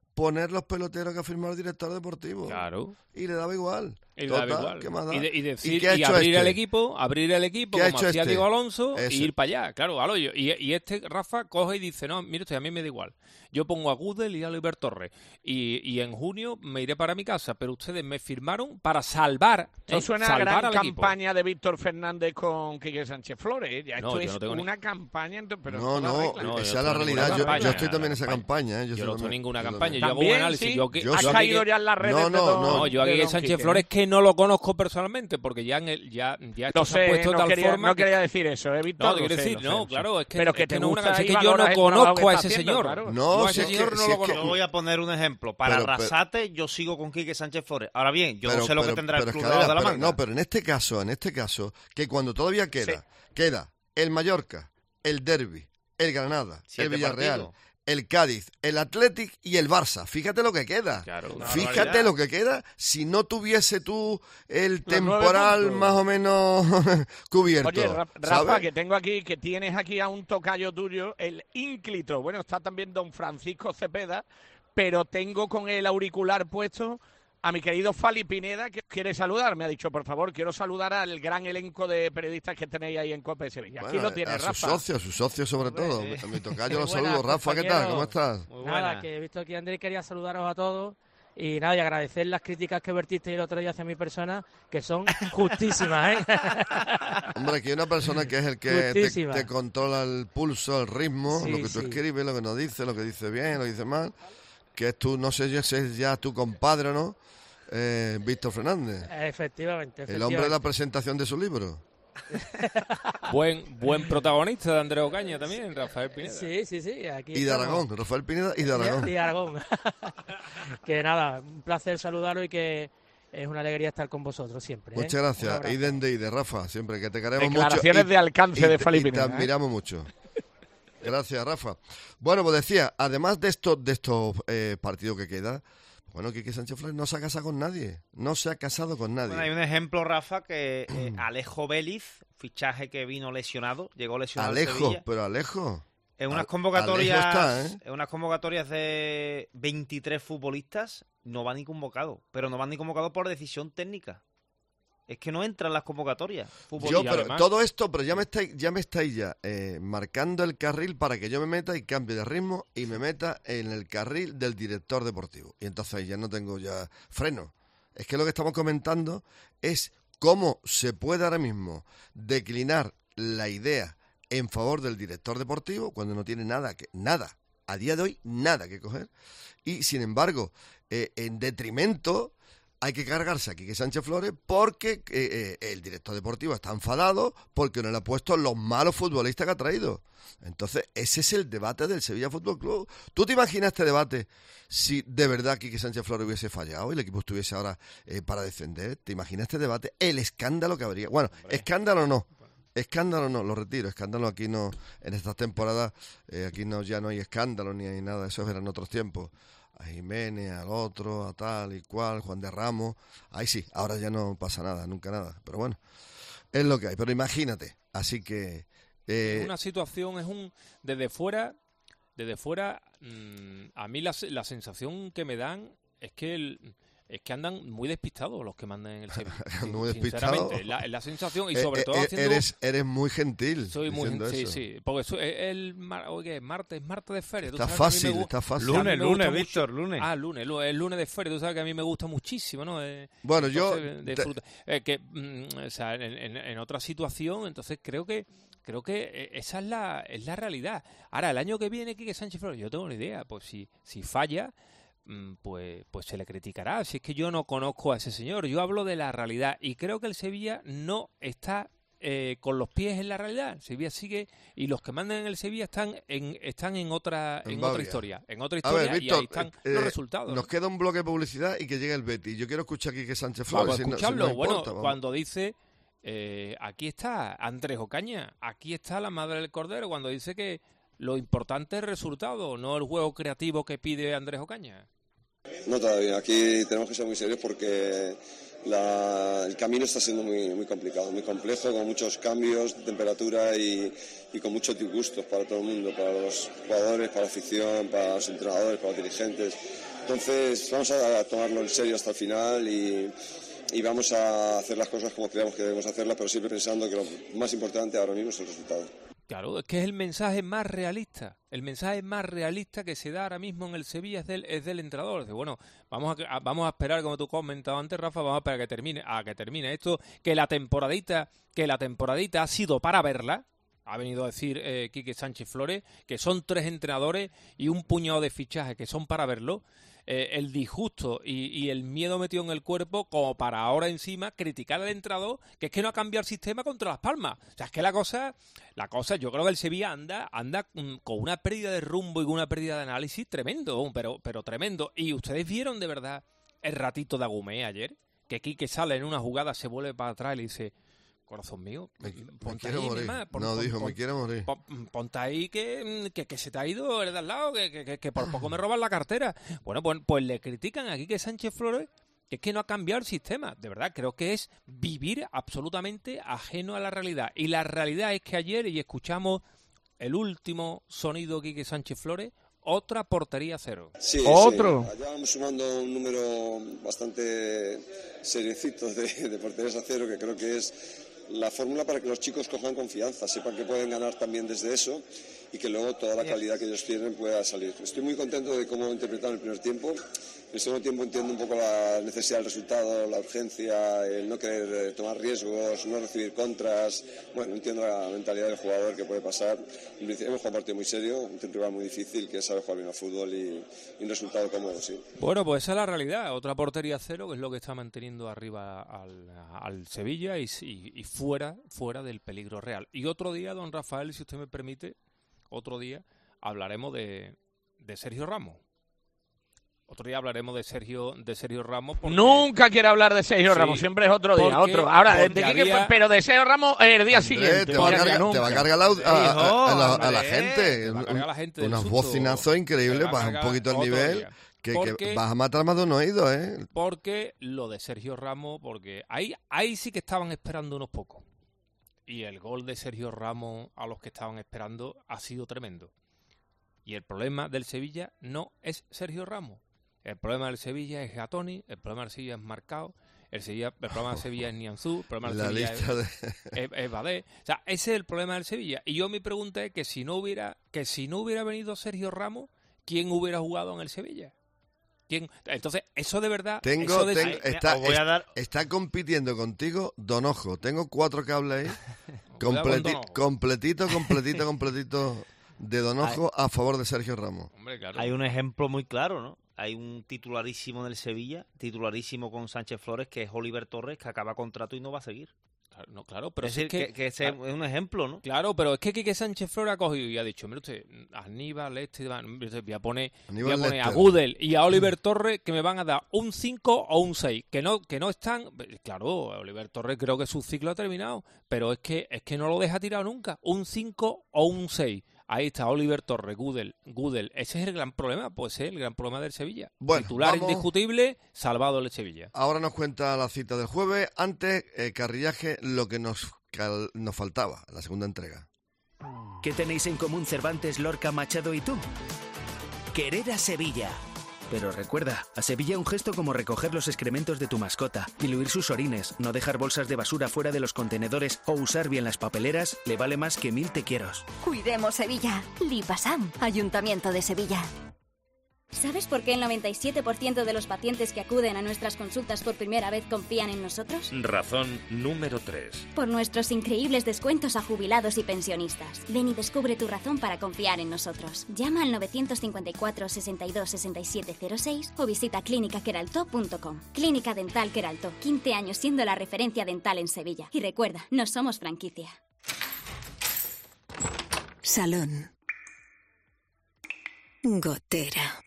poner los peloteros que ha firmado el director deportivo. Claro. Y le daba igual. Y Total, igual. ¿qué más da? Y decir, ¿Qué ha hecho abrir este? el equipo ¿Qué ha como hecho hacía este? Diego Alonso Eso. y ir para allá. Claro, y este Rafa coge y dice, no, mire usted, a mí me da igual. Yo pongo a Gudel y a Oliver Torres. Y en junio me iré para mi casa, pero ustedes me firmaron para salvar. Eso suena a salvar gran al equipo. campaña de Víctor Fernández con Quique Sánchez Flores. Ya No, esto yo es no tengo una campaña, pero No, esa es la realidad. Yo estoy también en esa campaña. Yo no estoy en ninguna campaña. también. Yo hago un análisis. Sí, yo has caído ya en las redes. No, yo a Quique Sánchez Flores que no lo conozco personalmente, porque ya no se ha sé, puesto de tal forma. No quería decir eso, Víctor. No, te quiero decir, claro, es que, pero que es que te no es una gusta cosa, es y que yo no valoras el trabajo conozco a que ese está haciendo, señor. claro. No, yo a ese señor no lo conozco. Yo voy a poner un ejemplo. Para Arrasate, yo sigo con Quique Sánchez Flores. Ahora bien, yo no sé lo que tendrá el club debajo de la manga. No, pero en este caso, que cuando todavía queda el Mallorca, el Derbi, el Granada, el Villarreal, el Cádiz, el Athletic y el Barça. Fíjate lo que queda. Claro, fíjate lo que queda si no tuviese tú el temporal más o menos cubierto. Oye, Rafa, ¿sabes? que tienes aquí a un tocayo tuyo, el ínclito. Bueno, está también don Francisco Cepeda, pero tengo con el auricular puesto a mi querido Fali Pineda, que quiere saludar. Me ha dicho, por favor, quiero saludar al gran elenco de periodistas que tenéis ahí en COPE Sevilla. Aquí lo tienes, Rafa. A sus socios sobre todo. A mi tocayo lo Buenas, saludo. Rafa, ¿qué tal? ¿Cómo estás? Nada, que he visto aquí a Andrés, quería saludaros a todos. Y nada, y agradecer las críticas que vertiste el otro día hacia mi persona, que son justísimas, ¿eh? Hombre, aquí hay una persona que es el que te controla el pulso, el ritmo, lo que tú escribes, lo que no dices, lo que dices bien, lo que dices mal, que es tu, no sé yo si es ya tu compadre, ¿no? Víctor Fernández. Efectivamente. El hombre de la presentación de su libro. Buen protagonista de Andrés Ocaña también, Rafael Pineda. Sí. Aquí y de Aragón, Rafael Pineda y de Aragón. Y de Aragón. Que nada, un placer saludaros y que es una alegría estar con vosotros siempre. Muchas gracias. Iden de Rafa, siempre que te queremos mucho. Declaraciones de alcance de Fali Pineda. Te admiramos mucho. Gracias, Rafa. Bueno, pues decía, además de estos partidos que queda, bueno, Quique Sánchez Flores no se ha casado con nadie. No se ha casado con nadie. Bueno, hay un ejemplo, Rafa, que Alejo Vélez, fichaje que vino lesionado, llegó lesionado a Sevilla. Pero Alejo. En unas convocatorias, está, ¿eh? En unas convocatorias de 23 futbolistas no van ni convocados, pero no van ni convocados por decisión técnica. Es que no entran las convocatorias. Todo esto, pero ya me estáis marcando el carril para que yo me meta y cambie de ritmo y me meta en el carril del director deportivo. Y entonces ya no tengo ya freno. Es que lo que estamos comentando es cómo se puede ahora mismo declinar la idea en favor del director deportivo cuando no tiene nada, a día de hoy, nada que coger. Y, sin embargo, en detrimento, hay que cargarse a Quique Sánchez Flores porque el director deportivo está enfadado porque no le ha puesto los malos futbolistas que ha traído. Entonces, ese es el debate del Sevilla Fútbol Club. ¿Tú te imaginas este debate si de verdad Quique Sánchez Flores hubiese fallado y el equipo estuviese ahora para descender? ¿Te imaginas este debate? El escándalo que habría. Bueno, escándalo no, lo retiro. Escándalo aquí no, en estas temporadas, aquí no, ya no hay escándalo ni hay nada. Esos eran otros tiempos. A Jiménez, al otro, a tal y cual, Juan de Ramos. Ahí sí, ahora ya no pasa nada, nunca nada. Pero bueno, es lo que hay. Pero imagínate, así que... Una situación, desde fuera, a mí la sensación que me dan es que andan muy despistados los que mandan en el Sevilla. Muy despistados. Es la sensación y sobre todo eres muy gentil. Soy muy gentil, sí. Porque es martes de feria. Está fácil. Lunes, Víctor, lunes. Lunes, el lunes de feria. Tú sabes que a mí me gusta muchísimo, ¿no? Bueno, en otra situación, entonces creo que esa es la realidad. Ahora, el año que viene, Quique Sánchez Flores, yo tengo una idea. Pues si falla, pues se le criticará. Si es que yo no conozco a ese señor, yo hablo de la realidad y creo que el Sevilla no está con los pies en la realidad. El Sevilla sigue y los que mandan en el Sevilla están en otra historia, a ver, Víctor, y ahí están los resultados. Nos queda un bloque de publicidad y que llegue el Betis. Yo quiero escuchar aquí que Sánchez Flores. Vamos a escucharlo. Cuando dice aquí está Andrés Ocaña, aquí está la madre del cordero, cuando dice que lo importante es el resultado, no el juego creativo que pide Andrés Ocaña. No todavía, aquí tenemos que ser muy serios porque el camino está siendo muy complicado, muy complejo, con muchos cambios de temperatura y con muchos disgustos para todo el mundo, para los jugadores, para la afición, para los entrenadores, para los dirigentes. Entonces vamos a tomarlo en serio hasta el final y vamos a hacer las cosas como creamos que debemos hacerlas, pero siempre pensando que lo más importante ahora mismo es el resultado. Claro, es que es el mensaje más realista. El mensaje más realista que se da ahora mismo en el Sevilla es del entrenador. Dice, bueno, vamos a esperar, como tú comentabas antes, Rafa, vamos a esperar a que termine esto, que la temporadita ha sido para verla. Ha venido a decir Quique Sánchez Flores que son 3 entrenadores y un puñado de fichajes que son para verlo. El disgusto y el miedo metido en el cuerpo como para ahora encima criticar al entrenador, que es que no ha cambiado el sistema contra Las Palmas. O sea, es que la cosa, yo creo que el Sevilla anda con una pérdida de rumbo y con una pérdida de análisis tremendo, pero tremendo. Y ustedes vieron de verdad el ratito de Agumé ayer, que Quique sale en una jugada, se vuelve para atrás y le dice: corazón mío, me quiero morir. Me quiero morir. Ponte ahí que se te ha ido el de al lado, que por poco me roban la cartera. Bueno, pues le critican aquí que Sánchez Flores, que es que no ha cambiado el sistema. De verdad, creo que es vivir absolutamente ajeno a la realidad. Y la realidad es que ayer, y escuchamos el último sonido de Quique Sánchez Flores, otra portería cero. Sí, otro. Sí. Ya vamos sumando un número bastante seriecito de porterías a cero, que creo que es la fórmula para que los chicos cojan confianza, sepan que pueden ganar también desde eso y que luego toda la calidad que ellos tienen pueda salir. Estoy muy contento de cómo interpretaron el primer tiempo. En el segundo tiempo entiendo un poco la necesidad del resultado, la urgencia, el no querer tomar riesgos, no recibir contras. Bueno, entiendo la mentalidad del jugador que puede pasar. Hemos jugado un partido muy serio, un rival muy difícil que sabe jugar bien al fútbol y un resultado cómodo, sí. Bueno, pues esa es la realidad. Otra portería cero, que es lo que está manteniendo arriba al Sevilla y fuera del peligro real. Y otro día, don Rafael, si usted me permite, hablaremos de Sergio Ramos. Otro día hablaremos de Sergio Ramos. Nunca quiero hablar de Sergio Ramos, siempre es otro día. Ahora, pero de Sergio Ramos el día siguiente. Te va a cargar a la gente. Unos bocinazos increíbles, baja un poquito el nivel. Que vas a matar más de un oído, ¿eh? Porque lo de Sergio Ramos, porque ahí sí que estaban esperando unos pocos. Y el gol de Sergio Ramos a los que estaban esperando ha sido tremendo. Y el problema del Sevilla no es Sergio Ramos. El problema del Sevilla es Gatoni, el problema del Sevilla es Marcao, el problema del Sevilla es Nianzú, el problema del Sevilla es Badé. O sea, ese es el problema del Sevilla. Y yo mi pregunta es que si no hubiera venido Sergio Ramos, ¿quién hubiera jugado en el Sevilla? ¿Quién? Entonces, eso de verdad... Está compitiendo contigo Donojo. Tengo 4 cables ahí. Completito de Donojo a favor de Sergio Ramos. Hombre, claro. Hay un ejemplo muy claro, ¿no? Hay un titularísimo en el Sevilla, titularísimo con Sánchez Flores, que es Oliver Torres, que acaba contrato y no va a seguir. Claro, pero es decir, que ese es un ejemplo, ¿no? Claro, pero es que Quique Sánchez Flores ha cogido y ha dicho, mire usted, Aníbal, voy a poner a Gudel y a Oliver Torres, que me van a dar un 5 o un 6, que no están... Claro, Oliver Torres creo que su ciclo ha terminado, pero es que no lo deja tirado nunca, un 5 o un 6. Ahí está Oliver Torres, Gudel. Ese es el gran problema, pues es el gran problema del Sevilla. Bueno, titular indiscutible, salvado el Sevilla. Ahora nos cuenta la cita del jueves. Antes, Carrillaje, lo que nos faltaba en la segunda entrega. ¿Qué tenéis en común Cervantes, Lorca, Machado y tú? Querer a Sevilla. Pero recuerda, a Sevilla un gesto como recoger los excrementos de tu mascota, diluir sus orines, no dejar bolsas de basura fuera de los contenedores o usar bien las papeleras le vale más que 1000 te quieros. Cuidemos Sevilla. Lipasam, Ayuntamiento de Sevilla. ¿Sabes por qué el 97% de los pacientes que acuden a nuestras consultas por primera vez confían en nosotros? Razón número 3. Por nuestros increíbles descuentos a jubilados y pensionistas. Ven y descubre tu razón para confiar en nosotros. Llama al 954 62 67 06 o visita clínicaqueraltó.com. Clínica Dental Queraltó, 15 años siendo la referencia dental en Sevilla. Y recuerda, no somos franquicia. Salón. Gotera.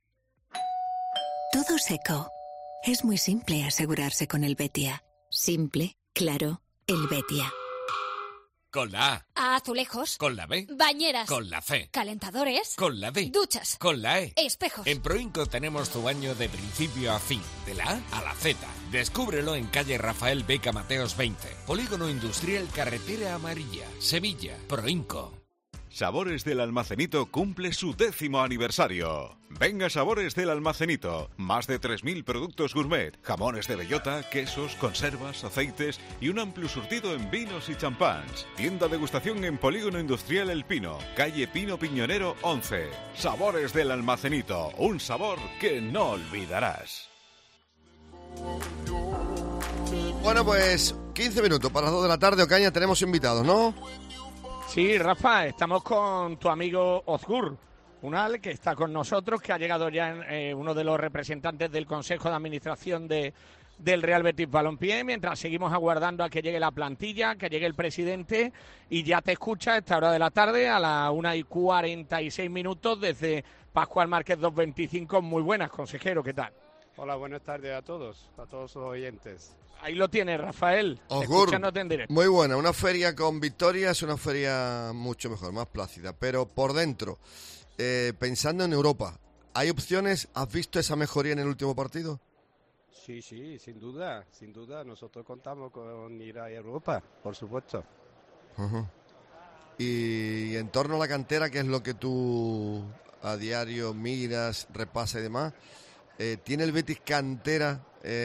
Todo seco. Es muy simple asegurarse con el Betia. Simple, claro, el Betia. Con la A. Azulejos. Con la B. Bañeras. Con la C. Calentadores. Con la D. Duchas. Con la E. Espejos. En Proinco tenemos tu baño de principio a fin, de la A a la Z. Descúbrelo en calle Rafael Beca Mateos 20. Polígono Industrial Carretera Amarilla, Sevilla. Proinco. Sabores del Almacenito cumple su 10º aniversario. Venga a Sabores del Almacenito. Más de 3.000 productos gourmet, jamones de bellota, quesos, conservas, aceites y un amplio surtido en vinos y champáns. Tienda degustación en Polígono Industrial El Pino, calle Pino Piñonero 11. Sabores del Almacenito, un sabor que no olvidarás. Bueno, pues 15 minutos para las 2 de la tarde, Ocaña, tenemos invitados, ¿no? Sí, Rafa, estamos con tu amigo Ozgur Unal, que está con nosotros, que ha llegado ya uno de los representantes del Consejo de Administración del Real Betis Balompié, mientras seguimos aguardando a que llegue la plantilla, que llegue el presidente, y ya te escucha a esta hora de la tarde, a las 1:46 desde Pascual Márquez 225. Muy buenas, consejero, ¿qué tal? Hola, buenas tardes a todos los oyentes. Ahí lo tienes, Rafael, Ozgur, escuchándote en directo. Muy buena, una feria con victoria es una feria mucho mejor, más plácida, pero por dentro, pensando en Europa, ¿hay opciones? ¿Has visto esa mejoría en el último partido? Sí, sin duda, nosotros contamos con ir a Europa, por supuesto. Uh-huh. Y en torno a la cantera, ¿qué es lo que tú a diario miras, repasas y demás? ¿Tiene el Betis cantera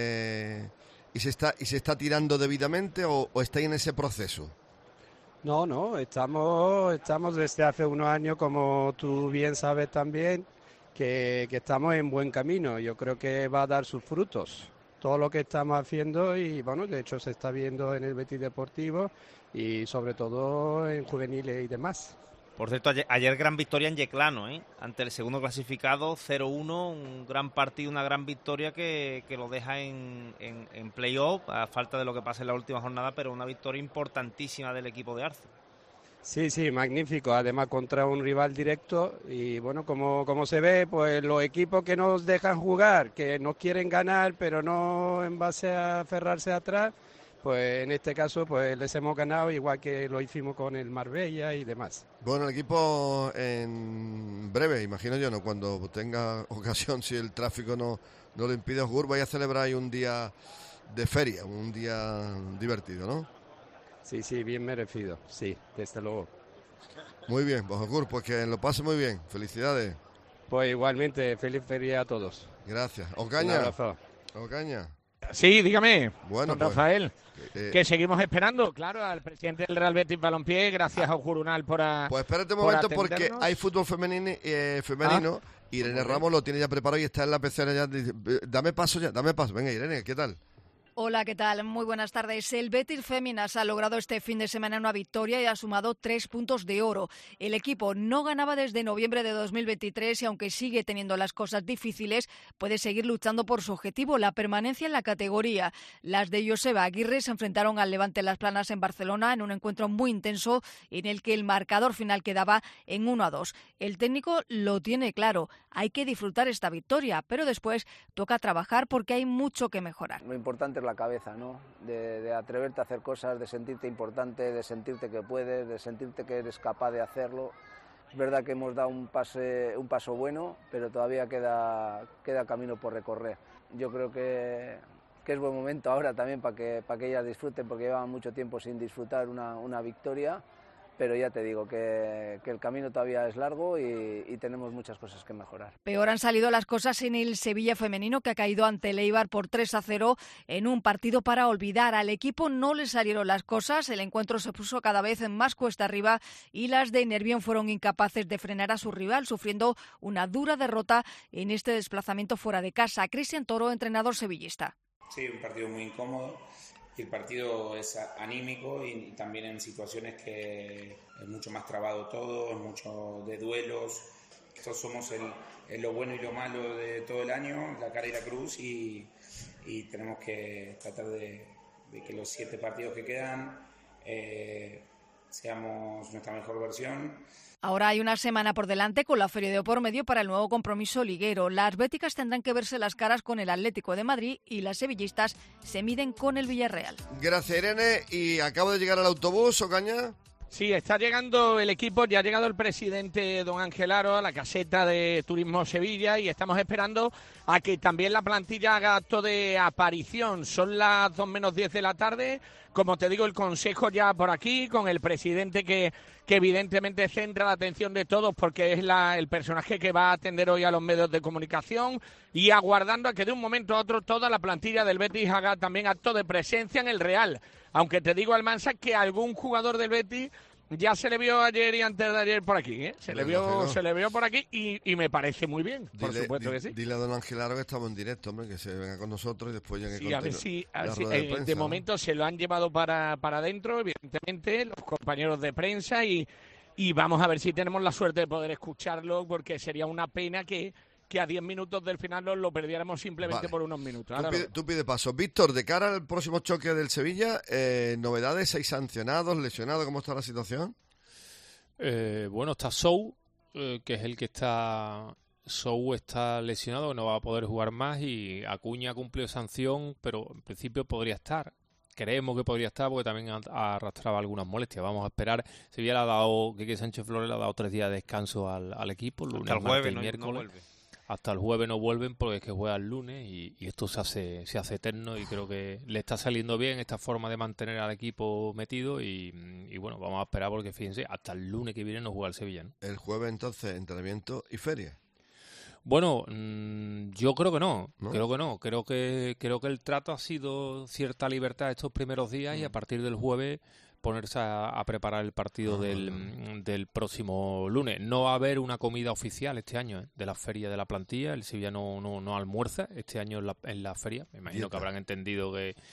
y se está tirando debidamente o está en ese proceso? No, estamos desde hace unos años, como tú bien sabes también, que estamos en buen camino. Yo creo que va a dar sus frutos todo lo que estamos haciendo y bueno, de hecho se está viendo en el Betis Deportivo y sobre todo en juveniles y demás. Por cierto, ayer gran victoria en Yeclano, ante el segundo clasificado, 0-1, un gran partido, una gran victoria que lo deja en play-off, a falta de lo que pase en la última jornada, pero una victoria importantísima del equipo de Arce. Sí, magnífico, además contra un rival directo y bueno, como se ve, pues los equipos que nos dejan jugar, que nos quieren ganar, pero no en base a aferrarse atrás, pues en este caso pues les hemos ganado igual que lo hicimos con el Marbella y demás. Bueno, el equipo en breve, imagino yo, ¿no? Cuando tenga ocasión, si el tráfico no lo impide, Ozgur, vaya a celebrar ahí un día de feria, un día divertido, ¿no? Sí, bien merecido, sí, desde luego. Muy bien, Ozgur, pues que lo pase muy bien, felicidades. Pues igualmente, feliz feria a todos. Gracias. Ocaña. Sí, dígame, bueno, don Rafael, que seguimos esperando, claro, al presidente del Real Betis Balompié, gracias a Ozgur Unal por Pues espérate un momento porque hay fútbol femenino Irene Ramos lo tiene ya preparado y está en la pecera ya. Dame paso. Venga, Irene, ¿qué tal? Hola, ¿qué tal? Muy buenas tardes. El Betis Féminas ha logrado este fin de semana una victoria y ha sumado 3 puntos de oro. El equipo no ganaba desde noviembre de 2023 y aunque sigue teniendo las cosas difíciles, puede seguir luchando por su objetivo, la permanencia en la categoría. Las de Joseba Aguirre se enfrentaron al Levante Las Planas en Barcelona en un encuentro muy intenso en el que el marcador final quedaba en 1-2. El técnico lo tiene claro, hay que disfrutar esta victoria, pero después toca trabajar porque hay mucho que mejorar. Lo importante es la cabeza, ¿no? De atreverte a hacer cosas, de sentirte importante, de sentirte que puedes, de sentirte que eres capaz de hacerlo. Es verdad que hemos dado un paso bueno, pero todavía queda camino por recorrer. Yo creo que es buen momento ahora también para que ellas disfruten, porque llevan mucho tiempo sin disfrutar una victoria. Pero ya te digo que el camino todavía es largo y tenemos muchas cosas que mejorar. Peor han salido las cosas en el Sevilla femenino, que ha caído ante el Eibar por 3-0 en un partido para olvidar. Al equipo no le salieron las cosas, el encuentro se puso cada vez más cuesta arriba y las de Nervión fueron incapaces de frenar a su rival, sufriendo una dura derrota en este desplazamiento fuera de casa. Cristian Toro, entrenador sevillista. Sí, un partido muy incómodo. Y el partido es anímico y también en situaciones que es mucho más trabado todo, es mucho de duelos. Estos somos lo bueno y lo malo de todo el año, la cara y la cruz, y tenemos que tratar de que los 7 partidos que quedan seamos nuestra mejor versión. Ahora hay una semana por delante con la Feria de por medio para el nuevo compromiso liguero. Las béticas tendrán que verse las caras con el Atlético de Madrid y las sevillistas se miden con el Villarreal. Gracias, Irene. ¿Y acabo de llegar al autobús, Ocaña? Sí, está llegando el equipo, ya ha llegado el presidente don Ángel Aro a la caseta de Turismo Sevilla y estamos esperando a que también la plantilla haga acto de aparición. Son las 2:10 de la tarde, como te digo, el consejo ya por aquí, con el presidente que evidentemente centra la atención de todos porque es el personaje que va a atender hoy a los medios de comunicación, y aguardando a que de un momento a otro toda la plantilla del Betis haga también acto de presencia en el Real. Aunque te digo, Almansa, que algún jugador del Betis ya se le vio ayer y antes de ayer por aquí, ¿eh? Se le vio por aquí y me parece muy bien, por supuesto que sí. Dile a don Ángel Aro que estamos en directo, hombre, que se venga con nosotros y después ya que sí, a ver si de momento se lo han llevado para adentro, evidentemente, los compañeros de prensa, y vamos a ver si tenemos la suerte de poder escucharlo, porque sería una pena que a 10 minutos del final nos lo perdiéramos simplemente por unos minutos. Tú pide paso. Víctor, de cara al próximo choque del Sevilla, novedades, 6 sancionados, lesionados, ¿cómo está la situación? Bueno, está Sou, que es el que está... Sou está lesionado, no va a poder jugar más, y Acuña cumplió sanción, pero en principio podría estar. Creemos que podría estar porque también arrastraba algunas molestias. Vamos a esperar. Sevilla le ha dado, Quique Sánchez Flores le ha dado 3 días de descanso al equipo, lunes, martes y miércoles. Hasta el jueves no vuelven porque es que juega el lunes y esto se hace eterno, y creo que le está saliendo bien esta forma de mantener al equipo metido y bueno, vamos a esperar porque fíjense, hasta el lunes que viene no juega el Sevilla, ¿no? El jueves entonces entrenamiento y feria. Bueno, yo creo que no. Creo que el trato ha sido cierta libertad estos primeros días y a partir del jueves ponerse a preparar el partido del próximo lunes. No va a haber una comida oficial este año de la feria de la plantilla. El Sevilla no almuerza este año en la feria. Me imagino que habrán entendido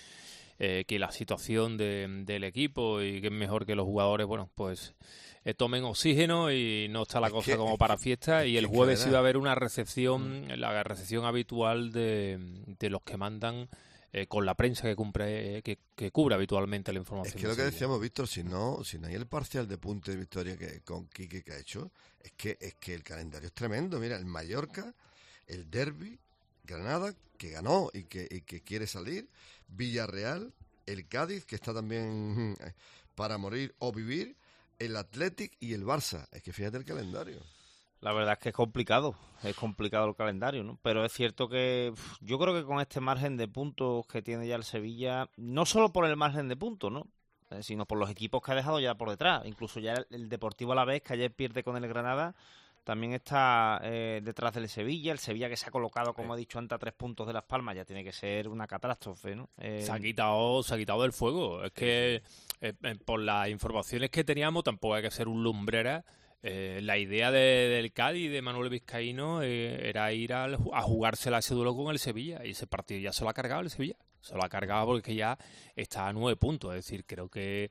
que la situación del equipo y que es mejor que los jugadores, bueno, pues tomen oxígeno y no está la cosa como para fiesta. Y el jueves sí va a haber una recepción, la recepción habitual de los que mandan, con la prensa que cubre habitualmente la información. Es que lo que decíamos, Víctor, si no hay el parcial de punto de victoria con Quique que ha hecho, es que el calendario es tremendo. Mira, el Mallorca, el Derbi, Granada, que ganó y que quiere salir, Villarreal, el Cádiz, que está también para morir o vivir, el Athletic y el Barça. Es que fíjate el calendario. La verdad es que es complicado el calendario, ¿no? Pero es cierto que yo creo que con este margen de puntos que tiene ya el Sevilla, no solo por el margen de puntos, ¿no? Sino por los equipos que ha dejado ya por detrás. Incluso ya el Deportivo Alavés, que ayer pierde con el Granada, también está detrás del Sevilla. El Sevilla, que se ha colocado, como he dicho antes, a 3 puntos de Las Palmas, ya tiene que ser una catástrofe, ¿no? Se ha quitado del fuego. Es que por las informaciones que teníamos tampoco hay que ser un lumbrera. La idea del Cádiz, de Manuel Vizcaíno, era ir a jugársela ese duelo con el Sevilla, y ese partido ya se lo ha cargado el Sevilla. Se lo ha cargado porque ya está a 9 puntos. Es decir, creo que...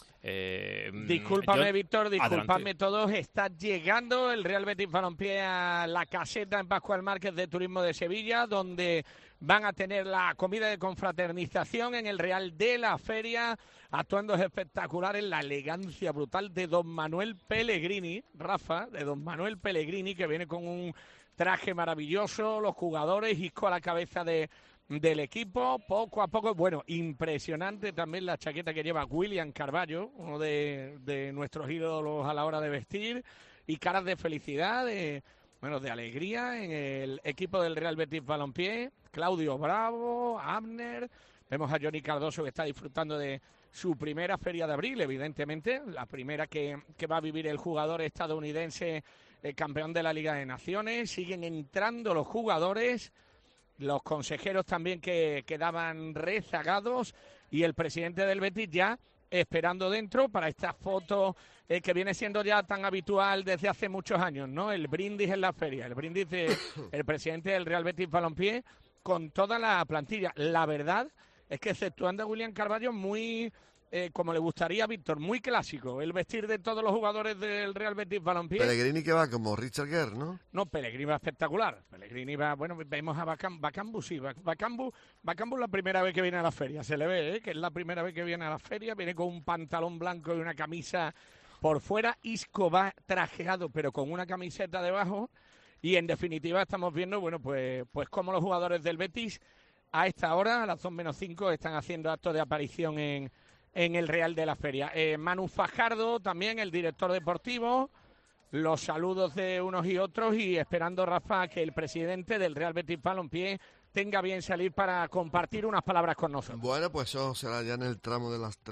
discúlpame, Víctor, discúlpame todos. Está llegando el Real Betis Balompié a la caseta en Pascual Márquez de Turismo de Sevilla, donde van a tener la comida de confraternización en el Real de la Feria. Actuando es espectacular en la elegancia brutal de don Manuel Pellegrini, Rafa, de don Manuel Pellegrini, que viene con un traje maravilloso, los jugadores, Isco a la cabeza del equipo, poco a poco. Bueno, impresionante también la chaqueta que lleva William Carballo, uno de nuestros ídolos a la hora de vestir, y caras de felicidad, de alegría en el equipo del Real Betis Balompié. Claudio Bravo, Abner, vemos a Johnny Cardoso, que está disfrutando de su primera feria de abril, evidentemente, la primera que va a vivir el jugador estadounidense, campeón de la Liga de Naciones. Siguen entrando los jugadores, los consejeros también que quedaban rezagados, y el presidente del Betis ya esperando dentro para esta foto que viene siendo ya tan habitual desde hace muchos años, ¿no? El brindis en la feria, el brindis del presidente del Real Betis Balompié con toda la plantilla. La verdad es que, exceptuando a William Carballo, muy... como le gustaría a Víctor, muy clásico el vestir de todos los jugadores del Real Betis Balompié. Pellegrini, que va como Richard Gere, ¿no? No, Pellegrini va espectacular. Pellegrini va, bueno, vemos a Bakambu, sí. Bakambu es la primera vez que viene a la feria, se le ve, que es la primera vez que viene a la feria, viene con un pantalón blanco y una camisa por fuera. Isco va trajeado, pero con una camiseta debajo, y en definitiva estamos viendo, bueno, pues cómo los jugadores del Betis a esta hora, a las 2:05, están haciendo acto de aparición en el Real de la Feria. Manu Fajardo, también el director deportivo, los saludos de unos y otros, y esperando, Rafa, que el presidente del Real Betis Balompié tenga bien salir para compartir unas palabras con nosotros. Bueno, pues eso será ya en el tramo de las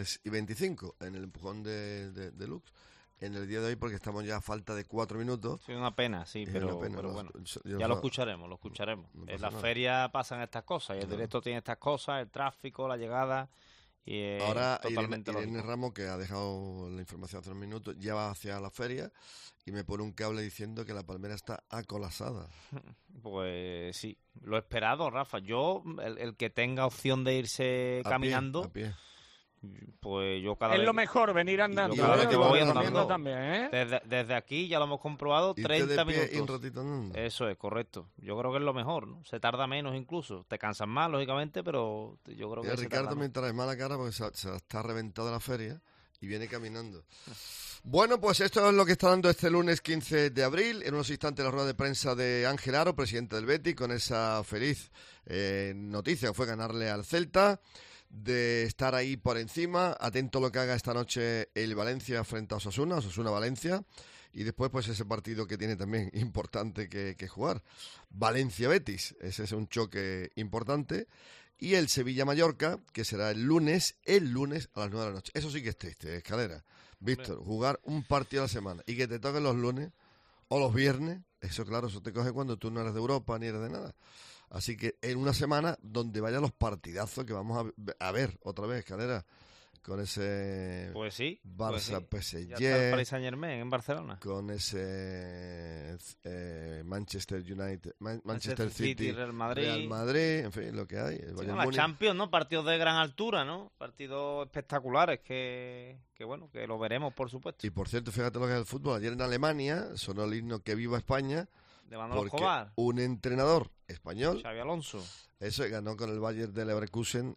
3:25, en el empujón de Lux. En el día de hoy, porque estamos ya a falta de 4 minutos. Sí, una pena, sí, pero bueno, ya lo escucharemos. En la feria pasan estas cosas, y el directo tiene estas cosas, el tráfico, la llegada, y ahora totalmente Irene Ramos, que ha dejado la información hace unos minutos, ya va hacia la feria y me pone un cable diciendo que la Palmera está acolasada. Pues sí, lo esperado, Rafa. Yo, el que tenga opción de irse caminando... A pie. Pues yo cada es vez... lo mejor venir andando. Yo cada vez que voy andando también, ¿eh? Desde aquí ya lo hemos comprobado, 30 minutos. Y un ratito andando. Eso es, correcto. Yo creo que es lo mejor, ¿no? Se tarda menos incluso. Te cansas más, lógicamente, pero yo creo que Ricardo me trae mala cara porque se está reventado de la feria y viene caminando. Bueno, pues esto es lo que está dando este lunes 15 de abril. En unos instantes la rueda de prensa de Ángel Aro, presidente del Betis, con esa feliz noticia que fue ganarle al Celta, de estar ahí por encima, atento a lo que haga esta noche el Valencia frente a Osasuna-Valencia, y después pues ese partido que tiene también importante que jugar, Valencia-Betis, ese es un choque importante, y el Sevilla-Mallorca, que será el lunes a las 9 de la noche. Eso sí que es triste, Escalera. Víctor, jugar un partido a la semana y que te toquen los lunes o los viernes, eso claro, eso te coge cuando tú no eres de Europa ni eres de nada. Así que en una semana donde vayan los partidazos que vamos a ver otra vez, Escalera, con ese pues sí, Barça PSG, ya está el Paris Saint-Germain en Barcelona, con ese Manchester United, Manchester City, Real Madrid, en fin, lo que hay. La Champions, ¿no? Partidos de gran altura, ¿no? Partidos espectaculares que bueno, que lo veremos, por supuesto. Y por cierto, fíjate lo que es el fútbol. Ayer en Alemania sonó el himno Que viva España, porque un entrenador español, Xabi Alonso, eso ganó con el Bayern de Leverkusen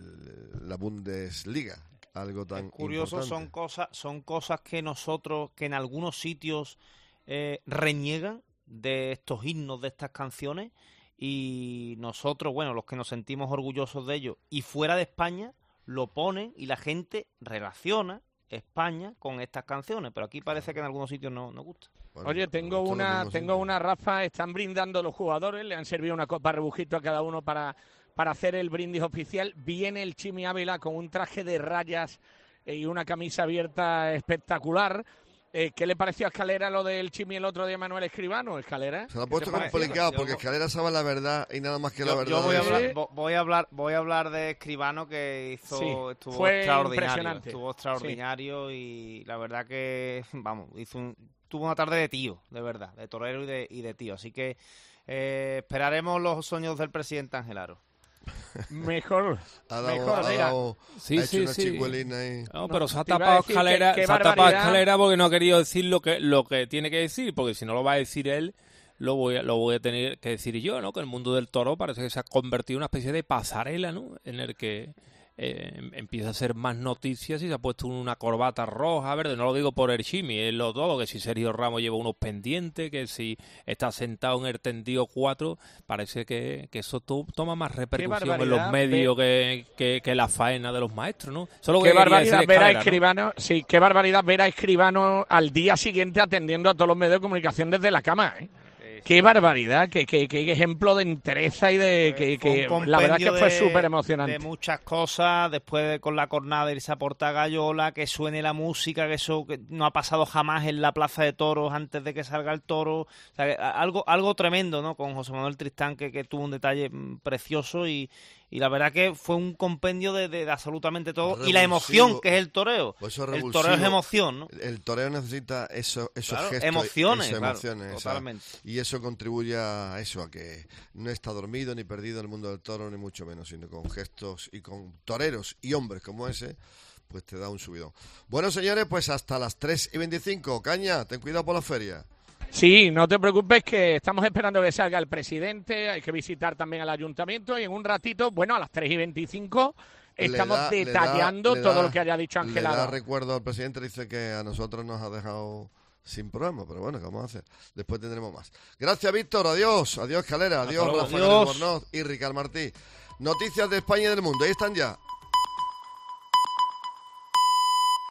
la Bundesliga, algo tan es curioso, importante. son cosas que nosotros, que en algunos sitios reniegan de estos himnos, de estas canciones, y nosotros, bueno, los que nos sentimos orgullosos de ello, y fuera de España, lo ponen y la gente relaciona España con estas canciones, pero aquí parece que en algunos sitios no gusta. Bueno, oye, tengo una, Rafa, están brindando los jugadores, le han servido una copa rebujito a cada uno para hacer el brindis oficial. Viene el Chimi Ávila con un traje de rayas y una camisa abierta espectacular. ¿Qué le pareció a Escalera lo del Chimi el otro día, Manuel Escribano, Escalera? Se lo ha puesto complicado porque Escalera sabe la verdad y nada más que la verdad. Yo voy a hablar de Escribano, que estuvo extraordinario, y la verdad que, vamos, tuvo una tarde de tío, de verdad, de torero y de tío. Así que esperaremos los sueños del presidente Ángel Aro. Mejor. Sí. Ahí. No, pero se ha tapado Escalera porque no ha querido decir lo que tiene que decir, porque si no lo va a decir él, lo voy a tener que decir yo, ¿no? Que el mundo del toro parece que se ha convertido en una especie de pasarela, ¿no? En el que empieza a hacer más noticias y se ha puesto una corbata roja, verde. No lo digo por el Chimi, es lo todo, que si Sergio Ramos lleva unos pendientes, que si está sentado en el tendido 4, parece que eso toma más repercusión en los medios que la faena de los maestros, ¿no? Solo qué barbaridad ver a Escribano, ¿no? Sí, qué barbaridad ver a Escribano al día siguiente atendiendo a todos los medios de comunicación desde la cama, ¿eh? Qué barbaridad, qué ejemplo de entereza y de la verdad que fue súper emocionante. De muchas cosas, después con la cornada irse a Portagayola, que suene la música, que eso que no ha pasado jamás en la Plaza de Toros antes de que salga el toro. O sea, algo tremendo, ¿no? Con José Manuel Tristán, que tuvo un detalle precioso y la verdad que fue un compendio de absolutamente todo. Revulsivo. Y la emoción, que es el toreo. Pues el toreo es emoción, ¿no? El toreo necesita esos gestos. Emociones, totalmente. Y eso contribuye a eso, a que no está dormido ni perdido en el mundo del toro, ni mucho menos, sino con gestos y con toreros y hombres como ese, pues te da un subidón. Bueno, señores, pues hasta las 3:25. Caña, ten cuidado por la feria. Sí, no te preocupes, que estamos esperando que salga el presidente, hay que visitar también al ayuntamiento y en un ratito, bueno, a las 3:25 estamos detallando todo lo que haya dicho Ángel Aro. Le da recuerdo al presidente, dice que a nosotros nos ha dejado sin programa, pero bueno, ¿qué vamos a hacer? Después tendremos más. Gracias, Víctor, adiós Escalera, adiós Rafael Albornoz y Ricard Martí. Noticias de España y del mundo, ahí están ya.